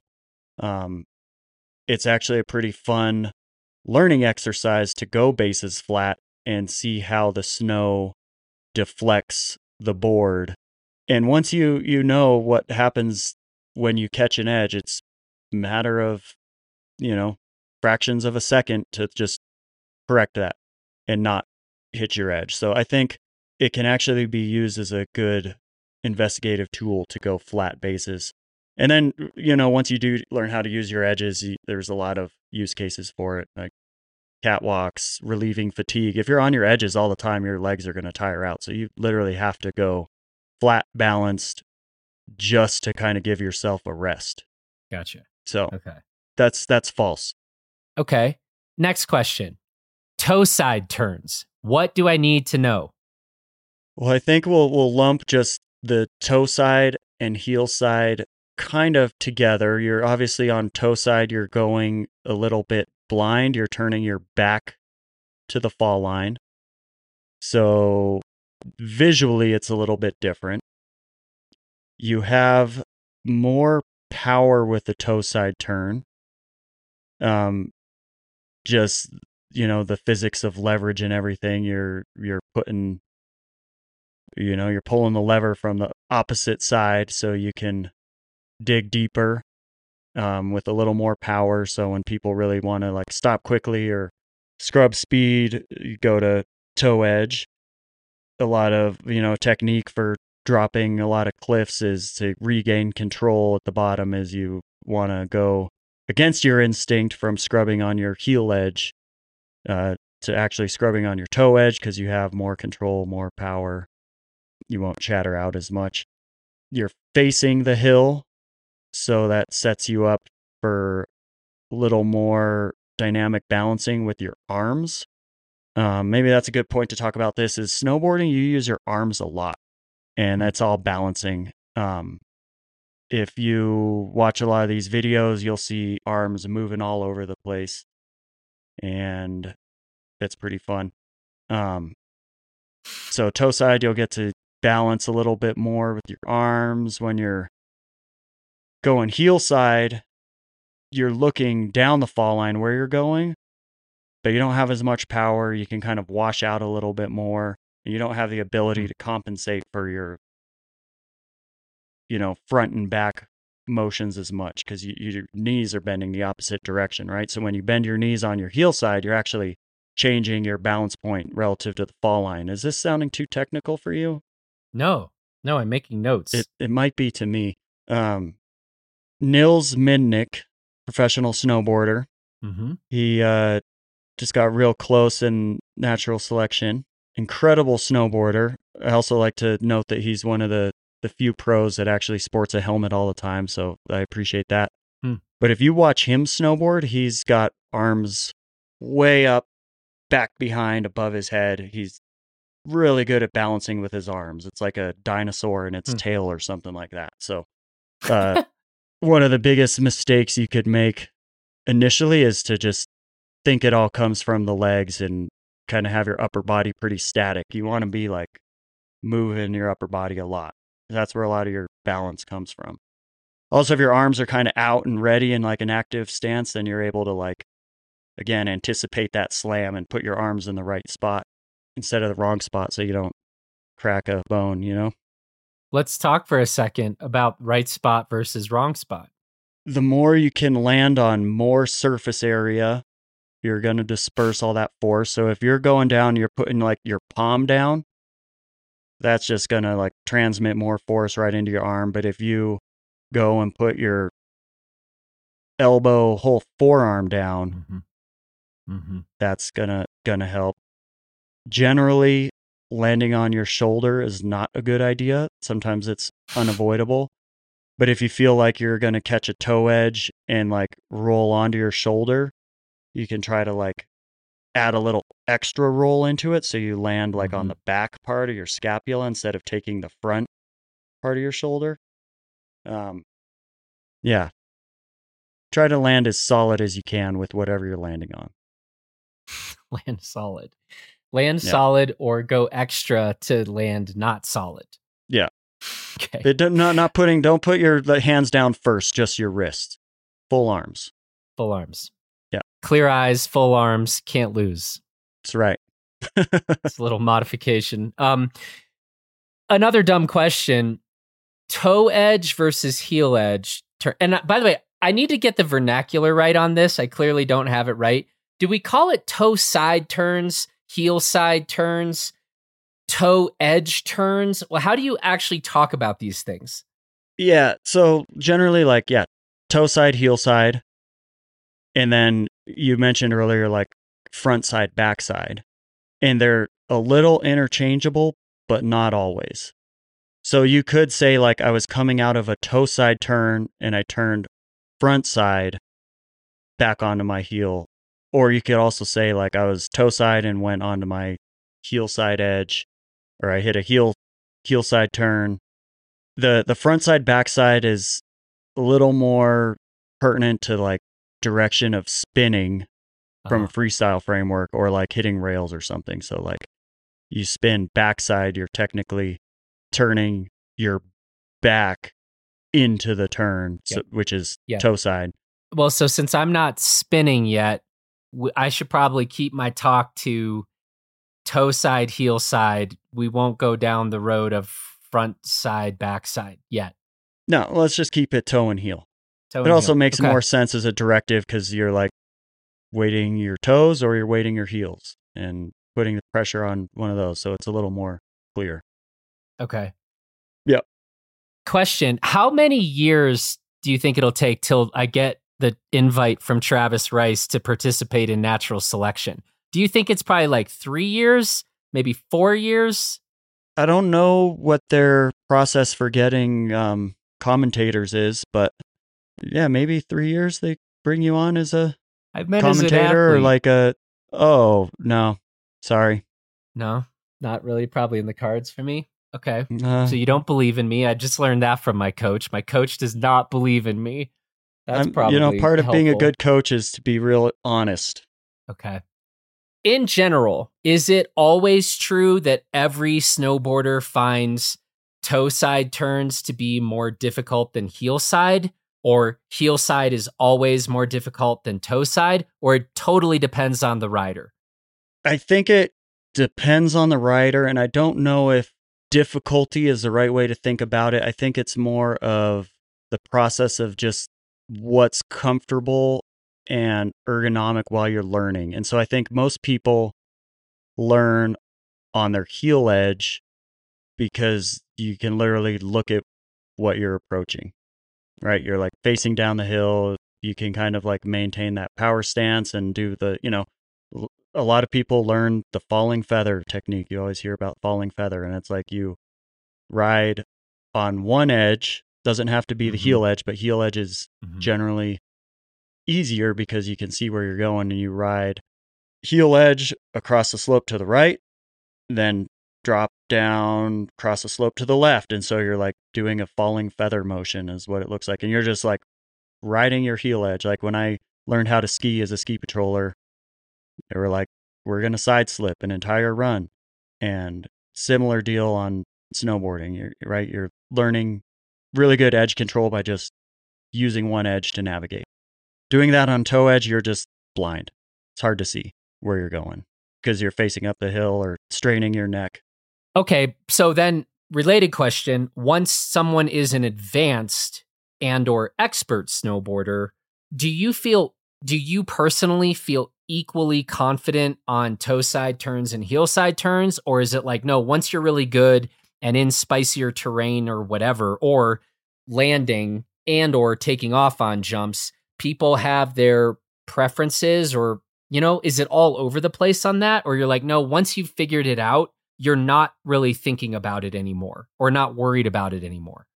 It's actually a pretty fun learning exercise to go bases flat and see how the snow deflects the board. And once you know what happens when you catch an edge, it's a matter of, fractions of a second to just correct that and not hit your edge. So I think it can actually be used as a good investigative tool to go flat bases. And then, once you do learn how to use your edges, there's a lot of use cases for it, like catwalks, relieving fatigue. If you're on your edges all the time, your legs are going to tire out. So you literally have to go flat balanced just to kind of give yourself a rest. Gotcha. So okay, that's false. Okay. Next question. Toe side turns. What do I need to know? Well, I think we'll lump just the toe side and heel side kind of together. You're obviously on toe side, you're going a little bit blind. You're turning your back to the fall line. So visually, it's a little bit different. You have more power with the toe side turn. Just, the physics of leverage and everything. You're putting, you're pulling the lever from the opposite side so you can dig deeper with a little more power. So when people really want to like stop quickly or scrub speed, you go to toe edge. A lot of, technique for dropping a lot of cliffs is to regain control at the bottom as you want to go against your instinct from scrubbing on your heel edge to actually scrubbing on your toe edge because you have more control, more power. You won't chatter out as much. You're facing the hill, so that sets you up for a little more dynamic balancing with your arms. Maybe that's a good point to talk about this is snowboarding, you use your arms a lot, and that's all balancing. if you watch a lot of these videos, you'll see arms moving all over the place, and it's pretty fun. So toe side, you'll get to balance a little bit more with your arms. When you're going heel side, you're looking down the fall line where you're going, but you don't have as much power. You can kind of wash out a little bit more. You don't have the ability to compensate for your, front and back motions as much because your knees are bending the opposite direction, right? So when you bend your knees on your heel side, you're actually changing your balance point relative to the fall line. Is this sounding too technical for you? No, I'm making notes. It might be to me. Nils Midnick, professional snowboarder. Mm-hmm. He just got real close in natural selection. Incredible snowboarder. I also like to note that he's one of the few pros that actually sports a helmet all the time, so I appreciate that. But if you watch him snowboard, he's got arms way up, back behind, above his head. He's really good at balancing with his arms. It's like a dinosaur in its tail or something like that. So one of the biggest mistakes you could make initially is to just think it all comes from the legs and kind of have your upper body pretty static. You want to be like moving your upper body a lot. That's where a lot of your balance comes from. Also, if your arms are kind of out and ready in like an active stance, then you're able to like, again, anticipate that slam and put your arms in the right spot instead of the wrong spot so you don't crack a bone, Let's talk for a second about right spot versus wrong spot. The more you can land on more surface area, you're going to disperse all that force. So if you're going down, you're putting like your palm down, that's just going to like transmit more force right into your arm. But if you go and put your elbow, whole forearm down, that's gonna help. Generally, landing on your shoulder is not a good idea. Sometimes it's unavoidable. But if you feel like you're going to catch a toe edge and like roll onto your shoulder, you can try to like add a little extra roll into it. So you land like on the back part of your scapula instead of taking the front part of your shoulder. Yeah. Try to land as solid as you can with whatever you're landing on. Land solid or go extra to land not solid. Yeah. Okay. Don't put your hands down first, just your wrists. Full arms. Full arms. Yeah. Clear eyes, full arms, can't lose. That's right. It's a little modification. Another dumb question. Toe edge versus heel edge. And by the way, I need to get the vernacular right on this. I clearly don't have it right. Do we call it toe side turns, heel side turns, toe edge turns? Well, how do you actually talk about these things? Yeah. So generally toe side, heel side. And then you mentioned earlier, like front side, back side. And they're a little interchangeable, but not always. So you could say like I was coming out of a toe side turn and I turned front side back onto my heel. Or you could also say like I was toe side and went onto my heel side edge, or I hit a heel side turn. The front side, back side is a little more pertinent to like direction of spinning from a freestyle framework or like hitting rails or something. So like you spin backside, you're technically turning your back into the turn, which is toe side. Well, so since I'm not spinning yet, I should probably keep my talk to toe side, heel side. We won't go down the road of front side, back side yet. No, let's just keep it toe and heel. It also makes more sense as a directive because you're like weighting your toes or you're weighting your heels and putting the pressure on one of those. So it's a little more clear. Okay. Yep. Question. How many years do you think it'll take till I get the invite from Travis Rice to participate in natural selection? Do you think it's probably like 3 years, maybe 4 years? I don't know what their process for getting commentators is, but yeah, maybe 3 years they bring you on as a commentator or like no, sorry. No, not really probably in the cards for me. Okay. So you don't believe in me. I just learned that from my coach. My coach does not believe in me. That's probably part of being a helpful. good coach is to be real honest. Okay. In general, is it always true that every snowboarder finds toe side turns to be more difficult than heel side? Or heel side is always more difficult than toe side? Or it totally depends on the rider? I think it depends on the rider, and I don't know if difficulty is the right way to think about it. I think it's more of the process of just what's comfortable and ergonomic while you're learning. And so I think most people learn on their heel edge because you can literally look at what you're approaching, right? You're like facing down the hill. You can kind of like maintain that power stance and do the, a lot of people learn the falling feather technique. You always hear about falling feather, and it's like you ride on one edge, doesn't have to be the heel edge, but heel edge is generally easier because you can see where you're going, and you ride heel edge across the slope to the right, then drop down across the slope to the left. And so you're like doing a falling feather motion is what it looks like. And you're just like riding your heel edge. Like when I learned how to ski as a ski patroller, they were like, we're going to side slip an entire run. And similar deal on snowboarding, You're learning really good edge control by just using one edge to navigate. Doing that on toe edge, you're just blind. It's hard to see where you're going because you're facing up the hill or straining your neck. Okay, so then related question, once someone is an advanced and or expert snowboarder, do you personally feel equally confident on toe side turns and heel side turns? Or is it like, no, once you're really good and in spicier terrain or whatever, or landing and or taking off on jumps, people have their preferences, or, is it all over the place on that? Or you're like, no, once you've figured it out, you're not really thinking about it anymore or not worried about it anymore?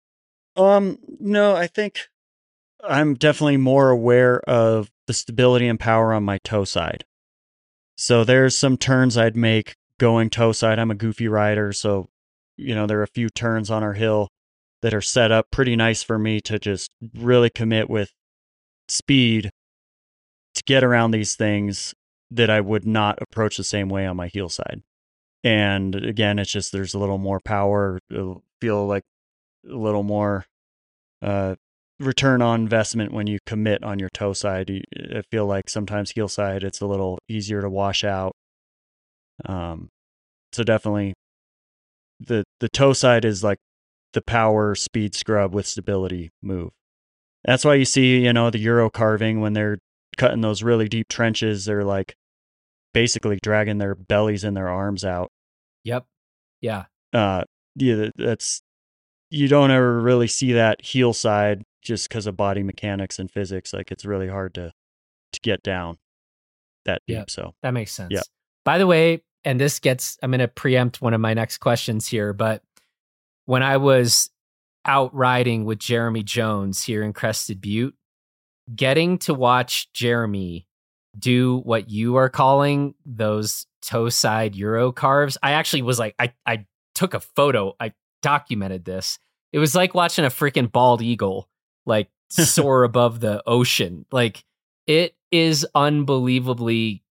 No, I think I'm definitely more aware of the stability and power on my toe side. So there's some turns I'd make going toe side. I'm a goofy rider, so there are a few turns on our hill that are set up pretty nice for me to just really commit with speed to get around these things that I would not approach the same way on my heel side. And again, it's just there's a little more power. It'll feel like a little more return on investment when you commit on your toe side. I feel like sometimes heel side, it's a little easier to wash out. So definitely the toe side is like the power speed scrub with stability move. That's why you see, the Euro carving when they're cutting those really deep trenches, they're like basically dragging their bellies and their arms out. Yep. Yeah. That's, you don't ever really see that heel side just because of body mechanics and physics. Like it's really hard to get down that deep. Yep. So that makes sense. Yeah. By the way, and I'm going to preempt one of my next questions here, but when I was out riding with Jeremy Jones here in Crested Butte, getting to watch Jeremy do what you are calling those toe side Euro carves, I actually was like, I took a photo, I documented this. It was like watching a freaking bald eagle like soar above the ocean. Like it's unbelievably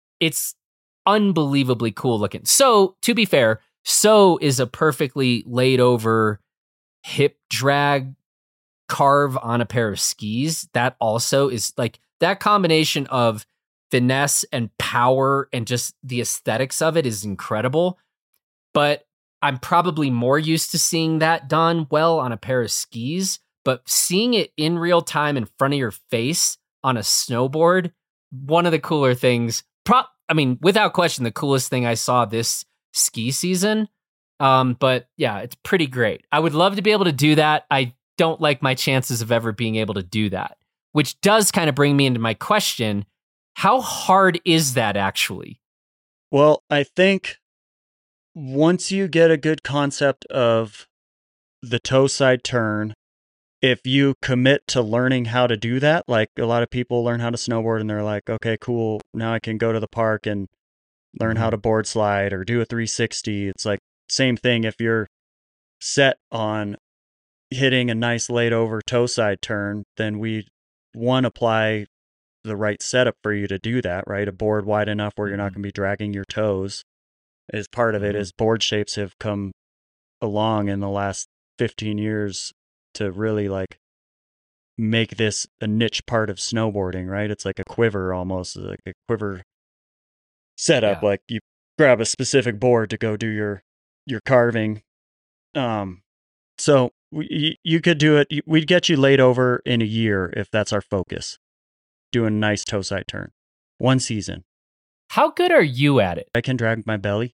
cool looking. So to be fair, so is a perfectly laid over hip drag carve on a pair of skis. That also is like that combination of finesse and power and just the aesthetics of it is incredible. But I'm probably more used to seeing that done well on a pair of skis, but seeing it in real time in front of your face on a snowboard, one of the cooler things, without question, the coolest thing I saw this ski season. But yeah, it's pretty great. I would love to be able to do that. I don't like my chances of ever being able to do that, which does kind of bring me into my question. How hard is that actually? Well, I think once you get a good concept of the toe side turn, if you commit to learning how to do that, like a lot of people learn how to snowboard and they're like, okay, cool, now I can go to the park and learn how to board slide or do a 360. It's like same thing if you're set on hitting a nice laid over toe side turn, then we apply the right setup for you to do that, right? A board wide enough where you're not going to be dragging your toes. As part of it is board shapes have come along in the last 15 years to really like make this a niche part of snowboarding, right? It's like a quiver almost, like a quiver setup. Like you grab a specific board to go do your carving. So you could do it. We'd get you laid over in a year if that's our focus. Do a nice toe side turn. One season. How good are you at it? I can drag my belly.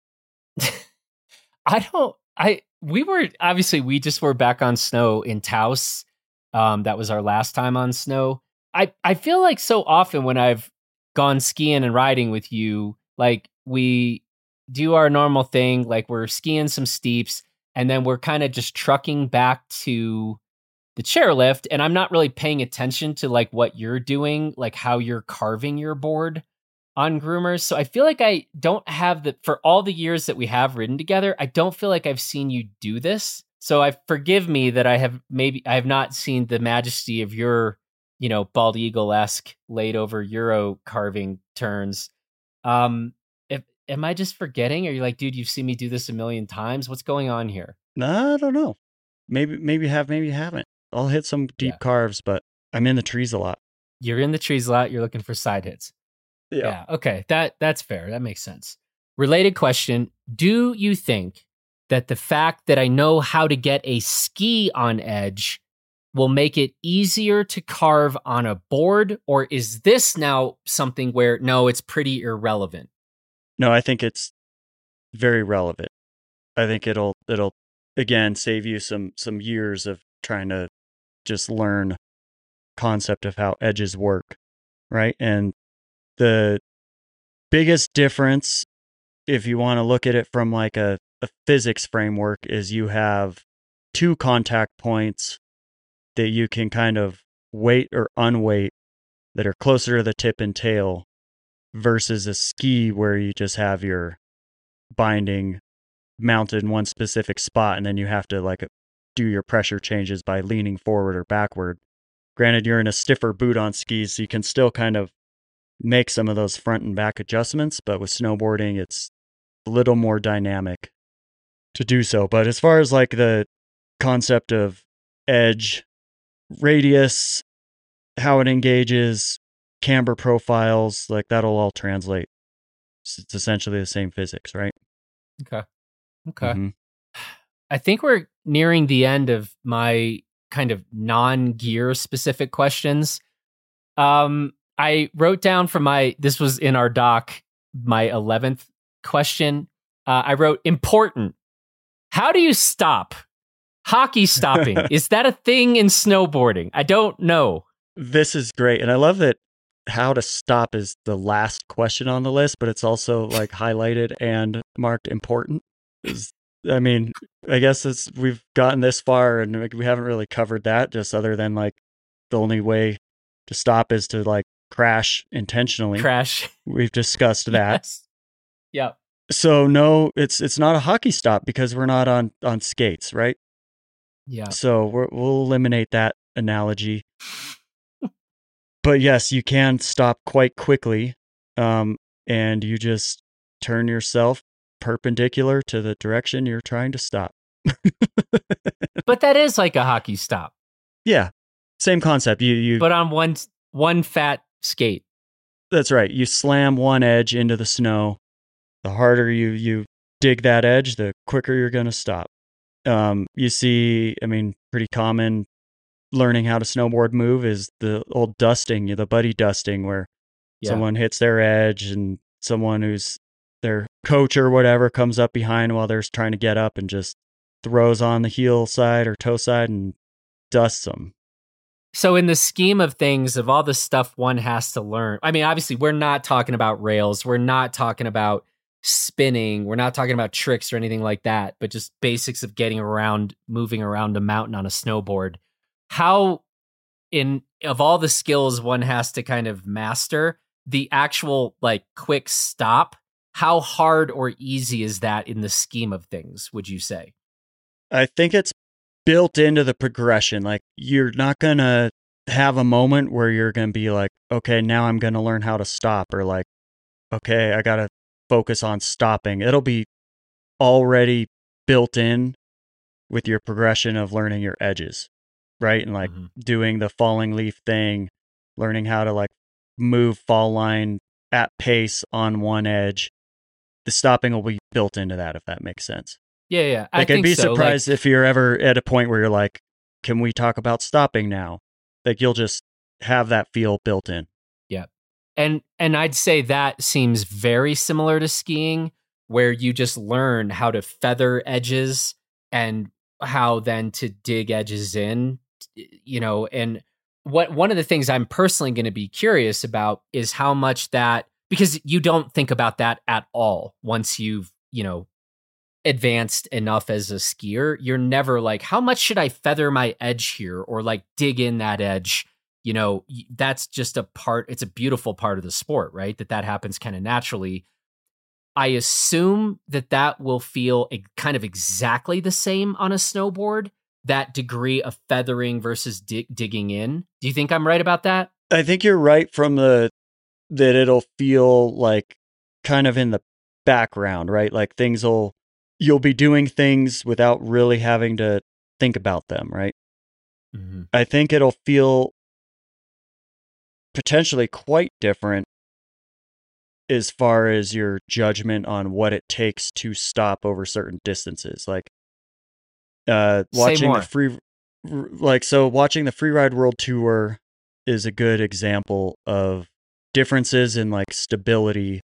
We just were back on snow in Taos. That was our last time on snow. I feel like so often when I've gone skiing and riding with you, like we do our normal thing, like we're skiing some steeps and then we're kind of just trucking back to the chairlift, and I'm not really paying attention to like what you're doing, like how you're carving your board on groomers. So I feel like I don't have for all the years that we have ridden together, I don't feel like I've seen you do this. So forgive me that I have not seen the majesty of your, bald eagle-esque laid over Euro carving turns. Am I just forgetting? Are you like, dude, you've seen me do this a million times? What's going on here? No, I don't know. Maybe you have, maybe you haven't. I'll hit some deep carves, but I'm in the trees a lot. You're in the trees a lot. You're looking for side hits. Yeah. Okay. That's fair. That makes sense. Related question. Do you think that the fact that I know how to get a ski on edge will make it easier to carve on a board? Or is this now something where, no, it's pretty irrelevant? No, I think it's very relevant. I think it'll again save you some years of trying to just learn concept of how edges work, right? And the biggest difference, if you want to look at it from like a physics framework, is you have two contact points that you can kind of weight or unweight that are closer to the tip and tail versus a ski where you just have your binding mounted in one specific spot and then you have to like do your pressure changes by leaning forward or backward. Granted, you're in a stiffer boot on skis, so you can still kind of make some of those front and back adjustments, but with snowboarding, it's a little more dynamic to do so. But as far as like the concept of edge, radius, how it engages, camber profiles, like that'll all translate. It's essentially the same physics, right? Okay. Mm-hmm. I think we're nearing the end of my kind of non-gear specific questions. I wrote down this was in our doc, my 11th question. I wrote, important. How do you stop? Hockey stopping. Is that a thing in snowboarding? I don't know. This is great. And I love that how to stop is the last question on the list, but it's also like highlighted and marked important. I guess we've gotten this far and we haven't really covered that, just other than like the only way to stop is to like crash intentionally. We've discussed that. Yes. Yeah. So no, it's not a hockey stop because we're not on skates, right? Yeah. So we'll eliminate that analogy. But yes, you can stop quite quickly, and you just turn yourself perpendicular to the direction you're trying to stop. But that is like a hockey stop. Yeah, same concept. You but on one fat skate. That's right. You slam one edge into the snow. The harder you dig that edge, the quicker you're going to stop. You see, pretty common learning how to snowboard move is the old dusting, the buddy dusting, where someone hits their edge and someone who's their coach or whatever comes up behind while they're trying to get up and just throws on the heel side or toe side and dusts them. So in the scheme of things, of all the stuff one has to learn, obviously we're not talking about rails. We're not talking about spinning. We're not talking about tricks or anything like that, but just basics of getting around, moving around a mountain on a snowboard. How, of all the skills one has to kind of master, the actual like quick stop, how hard or easy is that in the scheme of things, would you say? I think it's built into the progression. Like, you're not going to have a moment where you're going to be like, okay, now I'm going to learn how to stop, or like, okay, I got to focus on stopping. It'll be already built in with your progression of learning your edges, right? And like doing the falling leaf thing, learning how to like move fall line at pace on one edge. The stopping will be built into that, if that makes sense. Yeah. Like, I'd be surprised if you're ever at a point where you're like, can we talk about stopping now? Like, you'll just have that feel built in. Yeah. And I'd say that seems very similar to skiing, where you just learn how to feather edges and how then to dig edges in, and one of the things I'm personally going to be curious about is how much that, because you don't think about that at all once you've, advanced enough as a skier. You're never like, how much should I feather my edge here, or like dig in that edge? That's just it's a beautiful part of the sport, right? That happens kind of naturally. I assume that will feel kind of exactly the same on a snowboard, that degree of feathering versus digging in. Do you think I'm right about that? I think you're right that it'll feel like kind of in the background, right? Like, you'll be doing things without really having to think about them, right? Mm-hmm. I think it'll feel potentially quite different as far as your judgment on what it takes to stop over certain distances. Like, watching the Freeride World Tour is a good example of differences in like stability,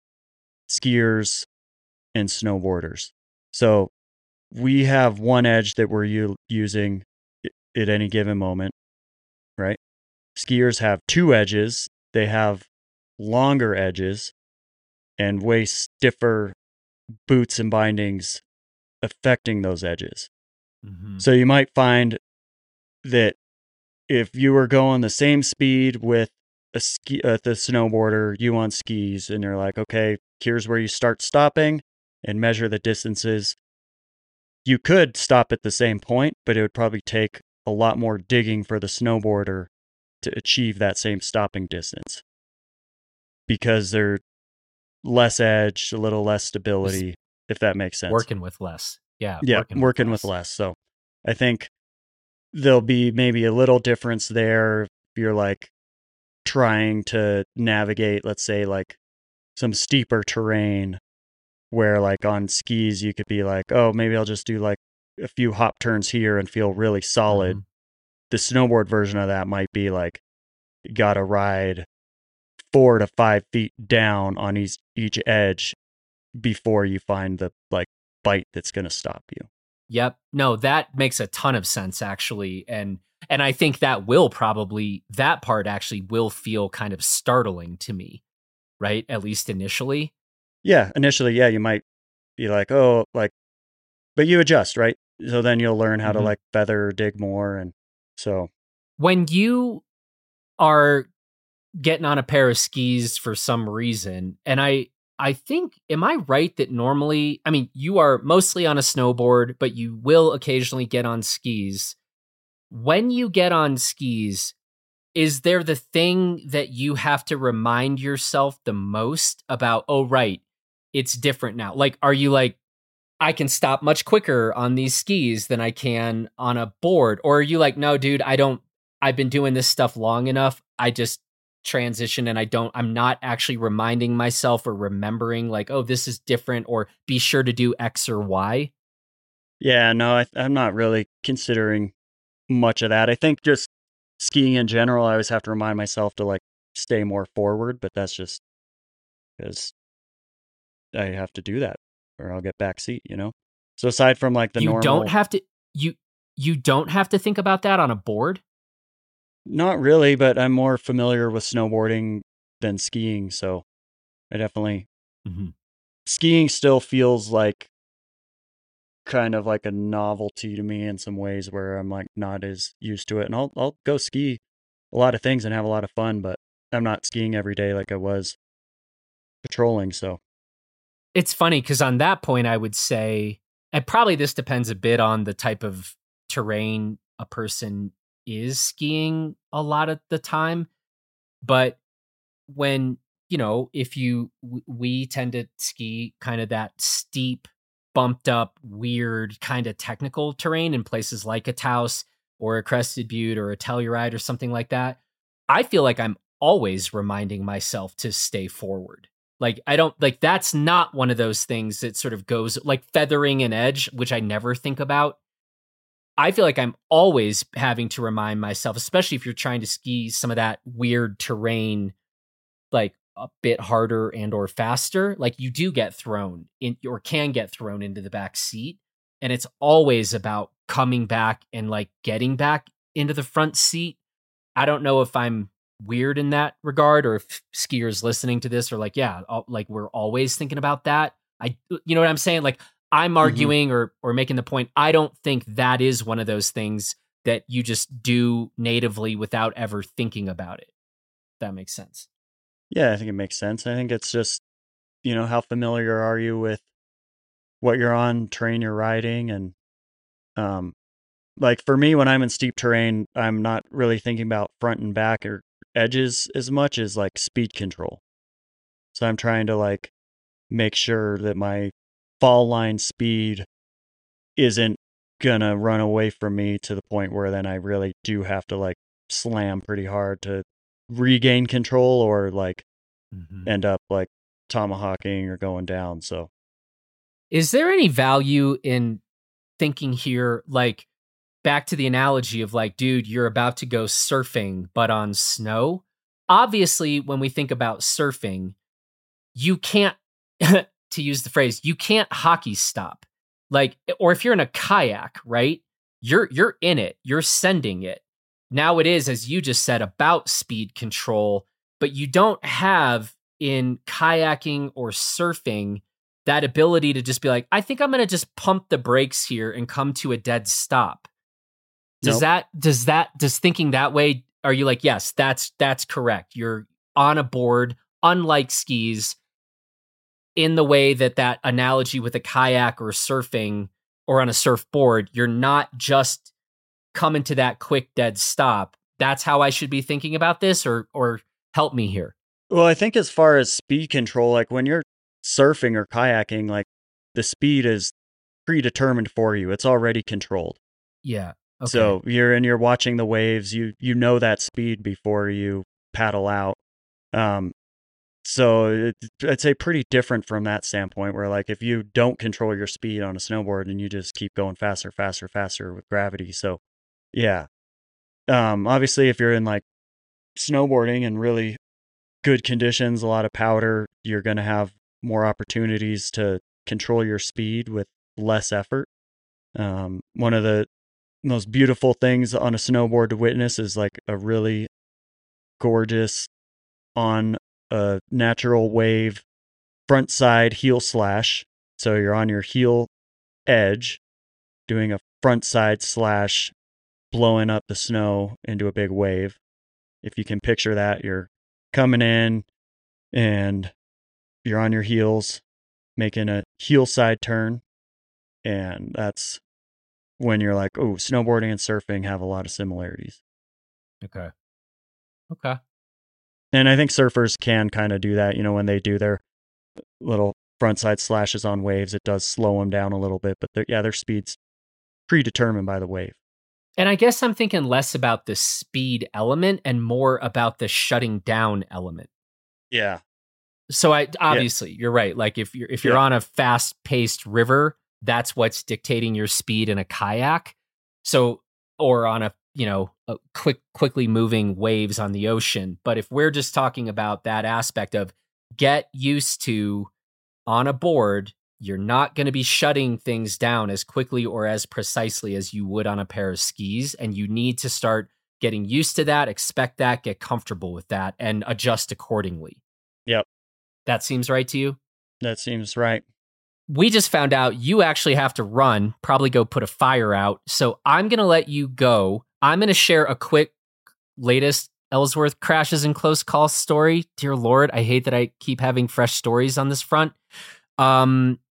skiers and snowboarders. So we have one edge that we're using at any given moment, right? Skiers have two edges. They have longer edges and way stiffer boots and bindings affecting those edges. Mm-hmm. So you might find that if you were going the same speed with the snowboarder, you on skis, and you're like, okay, here's where you start stopping and measure the distances. You could stop at the same point, but it would probably take a lot more digging for the snowboarder to achieve that same stopping distance, because they're less edge, a little less stability, if that makes sense. Working with less. Yeah. Working with less. So I think there'll be maybe a little difference there if you're like trying to navigate, let's say, like some steeper terrain, where like on skis you could be like, oh, maybe I'll just do like a few hop turns here and feel really solid. Mm-hmm. The snowboard version of that might be like, you gotta ride 4 to 5 feet down on each edge before you find the like bite that's gonna stop you. Yep. No, that makes a ton of sense, actually. And I think that part actually will feel kind of startling to me, right? At least initially. Yeah, initially, yeah, you might be like, oh, like, but you adjust, right? So then you'll learn how to like feather, dig more. And so when you are getting on a pair of skis for some reason, and I think, am I right that normally, I mean, you are mostly on a snowboard, but you will occasionally get on skis. When you get on skis, is there the thing that you have to remind yourself the most about? Oh, right, it's different now. Like, are you like, I can stop much quicker on these skis than I can on a board? Or are you like, no, dude, I've been doing this stuff long enough. I just transition and I'm not actually reminding myself or remembering like, oh, this is different, or be sure to do X or Y. Yeah, no, I'm not really considering much of that. I think just skiing in general, I always have to remind myself to like stay more forward, but that's just because I have to do that or I'll get backseat, So aside from like you don't have to think about that on a board. Not really, but I'm more familiar with snowboarding than skiing, so I definitely skiing still feels like kind of like a novelty to me in some ways, where I'm like not as used to it. And I'll go ski a lot of things and have a lot of fun, but I'm not skiing every day like I was patrolling. So it's funny because on that point, I would say, and probably this depends a bit on the type of terrain a person is skiing a lot of the time. But when, if we tend to ski kind of that steep, bumped up, weird kind of technical terrain in places like a Taos or a Crested Butte or a Telluride or something like that, I feel like I'm always reminding myself to stay forward. Like, I don't like, that's not one of those things that sort of goes like feathering an edge, which I never think about. I feel like I'm always having to remind myself, especially if you're trying to ski some of that weird terrain, like a bit harder and or faster, like you do get thrown in or can get thrown into the back seat. And it's always about coming back and like getting back into the front seat. I don't know if I'm weird in that regard or if skiers listening to this are like, yeah, like we're always thinking about that. You know what I'm saying? Like I'm arguing or making the point. I don't think that is one of those things that you just do natively without ever thinking about it. If that makes sense. Yeah, I think it makes sense. I think it's just, how familiar are you with what you're on, terrain you're riding, and like for me, when I'm in steep terrain, I'm not really thinking about front and back or edges as much as like speed control. So I'm trying to like make sure that my fall line speed isn't gonna run away from me to the point where then I really do have to like slam pretty hard to regain control or like end up like tomahawking or going down. So is there any value in thinking here, like back to the analogy of like, dude, you're about to go surfing, but on snow? Obviously, when we think about surfing, you can't, to use the phrase, you can't hockey stop. Like, or if you're in a kayak, right? You're in it, you're sending it. Now it is, as you just said, about speed control, but you don't have in kayaking or surfing that ability to just be like, I think I'm going to just pump the brakes here and come to a dead stop. Does thinking that way, are you like, yes, that's correct. You're on a board, unlike skis, in the way that analogy with a kayak or surfing or on a surfboard, you're not just coming to that quick dead stop. That's how I should be thinking about this, or help me here. Well, I think as far as speed control, like when you're surfing or kayaking, like the speed is predetermined for you. It's already controlled. Yeah. Okay. So you're watching the waves. You know that speed before you paddle out. So I'd say pretty different from that standpoint. Where like if you don't control your speed on a snowboard and you just keep going faster with gravity. So yeah. Obviously, if you're in like snowboarding and really good conditions, a lot of powder, you're going to have more opportunities to control your speed with less effort. One of the most beautiful things on a snowboard to witness is like a really gorgeous on a natural wave front side heel slash. So you're on your heel edge doing a front side slash, blowing up the snow into a big wave. If you can picture that, you're coming in and you're on your heels making a heel side turn, and that's when you're like, oh, snowboarding and surfing have a lot of similarities. Okay. And I think surfers can kind of do that, when they do their little frontside slashes on waves, it does slow them down a little bit, but their speed's predetermined by the wave. And I guess I'm thinking less about the speed element and more about the shutting down element. Yeah. So you're right. Like if you're on a fast-paced river, that's what's dictating your speed in a kayak. So, or on a quickly moving waves on the ocean. But if we're just talking about that aspect of get used to on a board, you're not going to be shutting things down as quickly or as precisely as you would on a pair of skis. And you need to start getting used to that, expect that, get comfortable with that, and adjust accordingly. Yep. That seems right to you? That seems right. We just found out you actually have to run, probably go put a fire out. So I'm going to let you go. I'm going to share a quick latest Ellsworth crashes and close call story. Dear Lord, I hate that I keep having fresh stories on this front.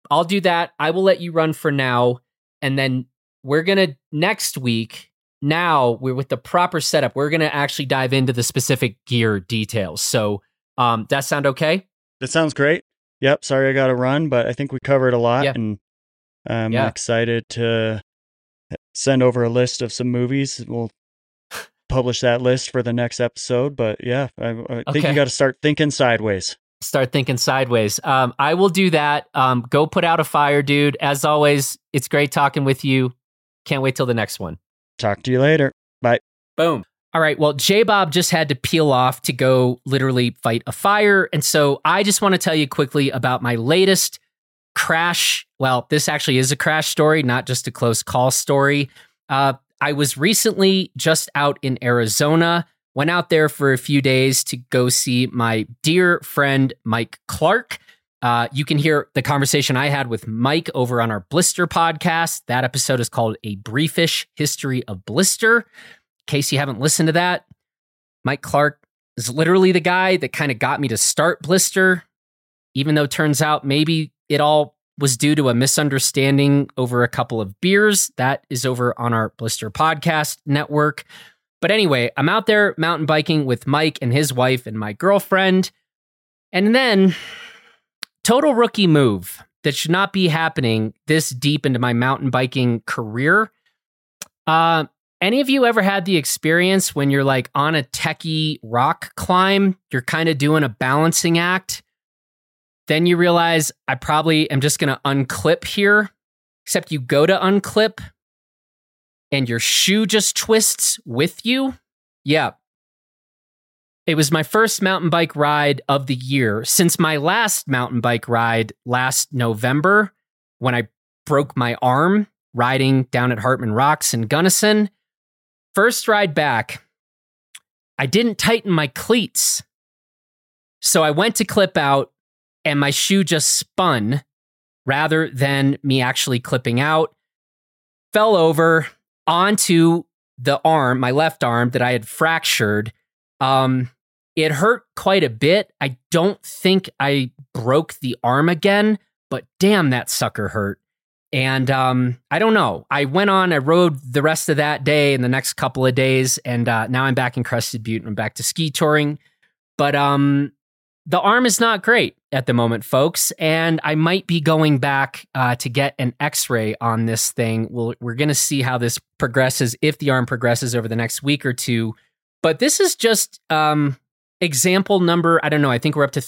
I'll do that. I will let you run for now. And then we're going to next week, now we're with the proper setup. We're going to actually dive into the specific gear details. So that sound okay? That sounds great. Yep. Sorry I got to run, but I think we covered a lot. Yeah. And I'm excited to send over a list of some movies. We'll publish that list for the next episode. But yeah, I think you got to start thinking sideways. Start thinking sideways. I will do that. Go put out a fire, dude. As always, it's great talking with you. Can't wait till the next one. Talk to you later. Bye. Boom. All right. Well, J-Bob just had to peel off to go literally fight a fire. And so I just want to tell you quickly about my latest crash. Well, this actually is a crash story, not just a close call story. I was recently just out in Arizona. Went out there for a few days to go see my dear friend, Mike Clark. You can hear the conversation I had with Mike over on our Blister podcast. That episode is called A Briefish History of Blister. In case you haven't listened to that, Mike Clark is literally the guy that kind of got me to start Blister, even though it turns out maybe it all was due to a misunderstanding over a couple of beers. That is over on our Blister podcast network. But anyway, I'm out there mountain biking with Mike and his wife and my girlfriend. And then, total rookie move that should not be happening this deep into my mountain biking career. Any of you ever had the experience when you're like on a techie rock climb, you're kind of doing a balancing act? Then you realize I probably am just going to unclip here, except you go to unclip and your shoe just twists with you. Yeah. It was my first mountain bike ride of the year since my last mountain bike ride last November when I broke my arm riding down at Hartman Rocks in Gunnison. First ride back, I didn't tighten my cleats. So I went to clip out and my shoe just spun rather than me actually clipping out. Fell over onto the arm, my left arm that I had fractured. It hurt quite a bit. I don't think I broke the arm again, but damn, that sucker hurt. And I don't know. I rode the rest of that day and the next couple of days, and now I'm back in Crested Butte and I'm back to ski touring. But the arm is not great at the moment, folks, and I might be going back to get an x-ray on this thing. We're going to see how this progresses, if the arm progresses over the next week or two. But this is just example number, I don't know, I think we're up to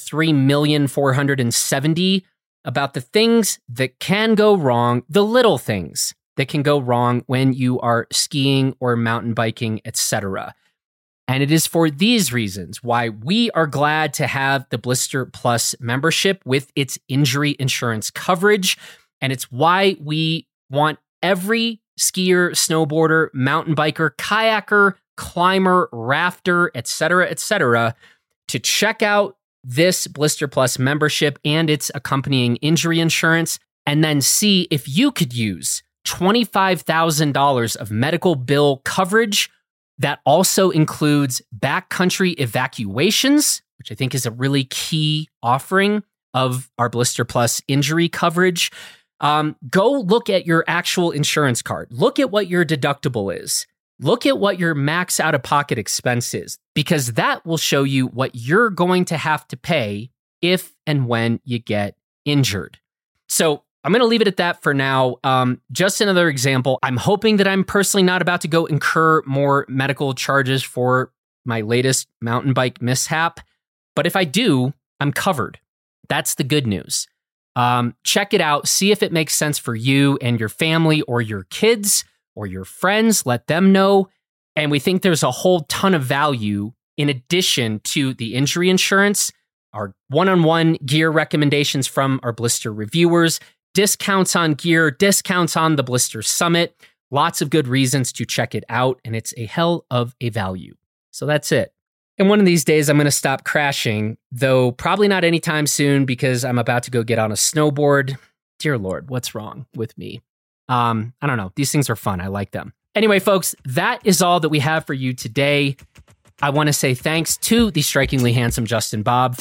3,470 about the things that can go wrong, the little things that can go wrong when you are skiing or mountain biking, etc. And it is for these reasons why we are glad to have the Blister Plus membership with its injury insurance coverage. And it's why we want every skier, snowboarder, mountain biker, kayaker, climber, rafter, etc., to check out this Blister Plus membership and its accompanying injury insurance, and then see if you could use $25,000 of medical bill coverage that also includes backcountry evacuations, which I think is a really key offering of our Blister Plus injury coverage. Go look at your actual insurance card. Look at what your deductible is. Look at what your max out-of-pocket expense is, because that will show you what you're going to have to pay if and when you get injured. So I'm going to leave it at that for now. Just another example. I'm hoping that I'm personally not about to go incur more medical charges for my latest mountain bike mishap. But if I do, I'm covered. That's the good news. Check it out. See if it makes sense for you and your family or your kids or your friends. Let them know. And we think there's a whole ton of value in addition to the injury insurance, our one-on-one gear recommendations from our Blister reviewers, discounts on gear, discounts on the Blister Summit, lots of good reasons to check it out, and it's a hell of a value. So that's it. And one of these days I'm going to stop crashing, though probably not anytime soon because I'm about to go get on a snowboard. Dear Lord, what's wrong with me? I don't know. These things are fun. I like them. Anyway, folks, that is all that we have for you today. I want to say thanks to the strikingly handsome Justin Bob for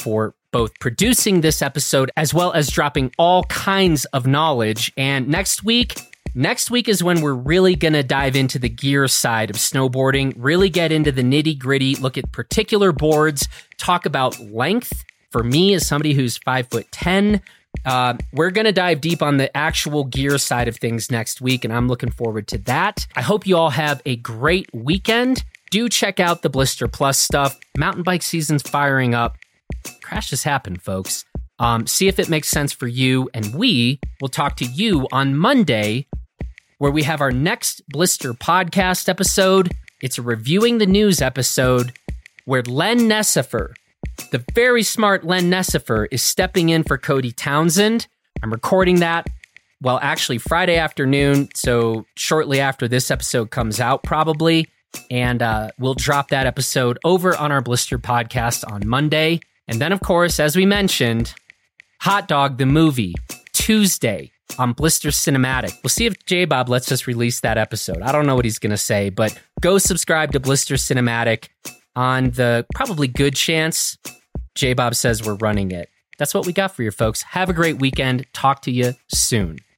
both producing this episode as well as dropping all kinds of knowledge. And next week is when we're really going to dive into the gear side of snowboarding, really get into the nitty gritty, look at particular boards, talk about length. For me, as somebody who's 5'10", we're going to dive deep on the actual gear side of things next week, and I'm looking forward to that. I hope you all have a great weekend. Do check out the Blister Plus stuff. Mountain bike season's firing up. Crashes happen, folks. See if it makes sense for you, and we will talk to you on Monday, where we have our next Blister podcast episode. It's a reviewing the news episode where Len Nessifer, the very smart Len Nessifer, is stepping in for Cody Townsend. I'm recording that, well, actually Friday afternoon, so shortly after this episode comes out, probably. And we'll drop that episode over on our Blister podcast on Monday. And then, of course, as we mentioned, Hot Dog the Movie, Tuesday on Blister Cinematic. We'll see if J-Bob lets us release that episode. I don't know what he's going to say, but go subscribe to Blister Cinematic on the probably good chance J-Bob says we're running it. That's what we got for you, folks. Have a great weekend. Talk to you soon.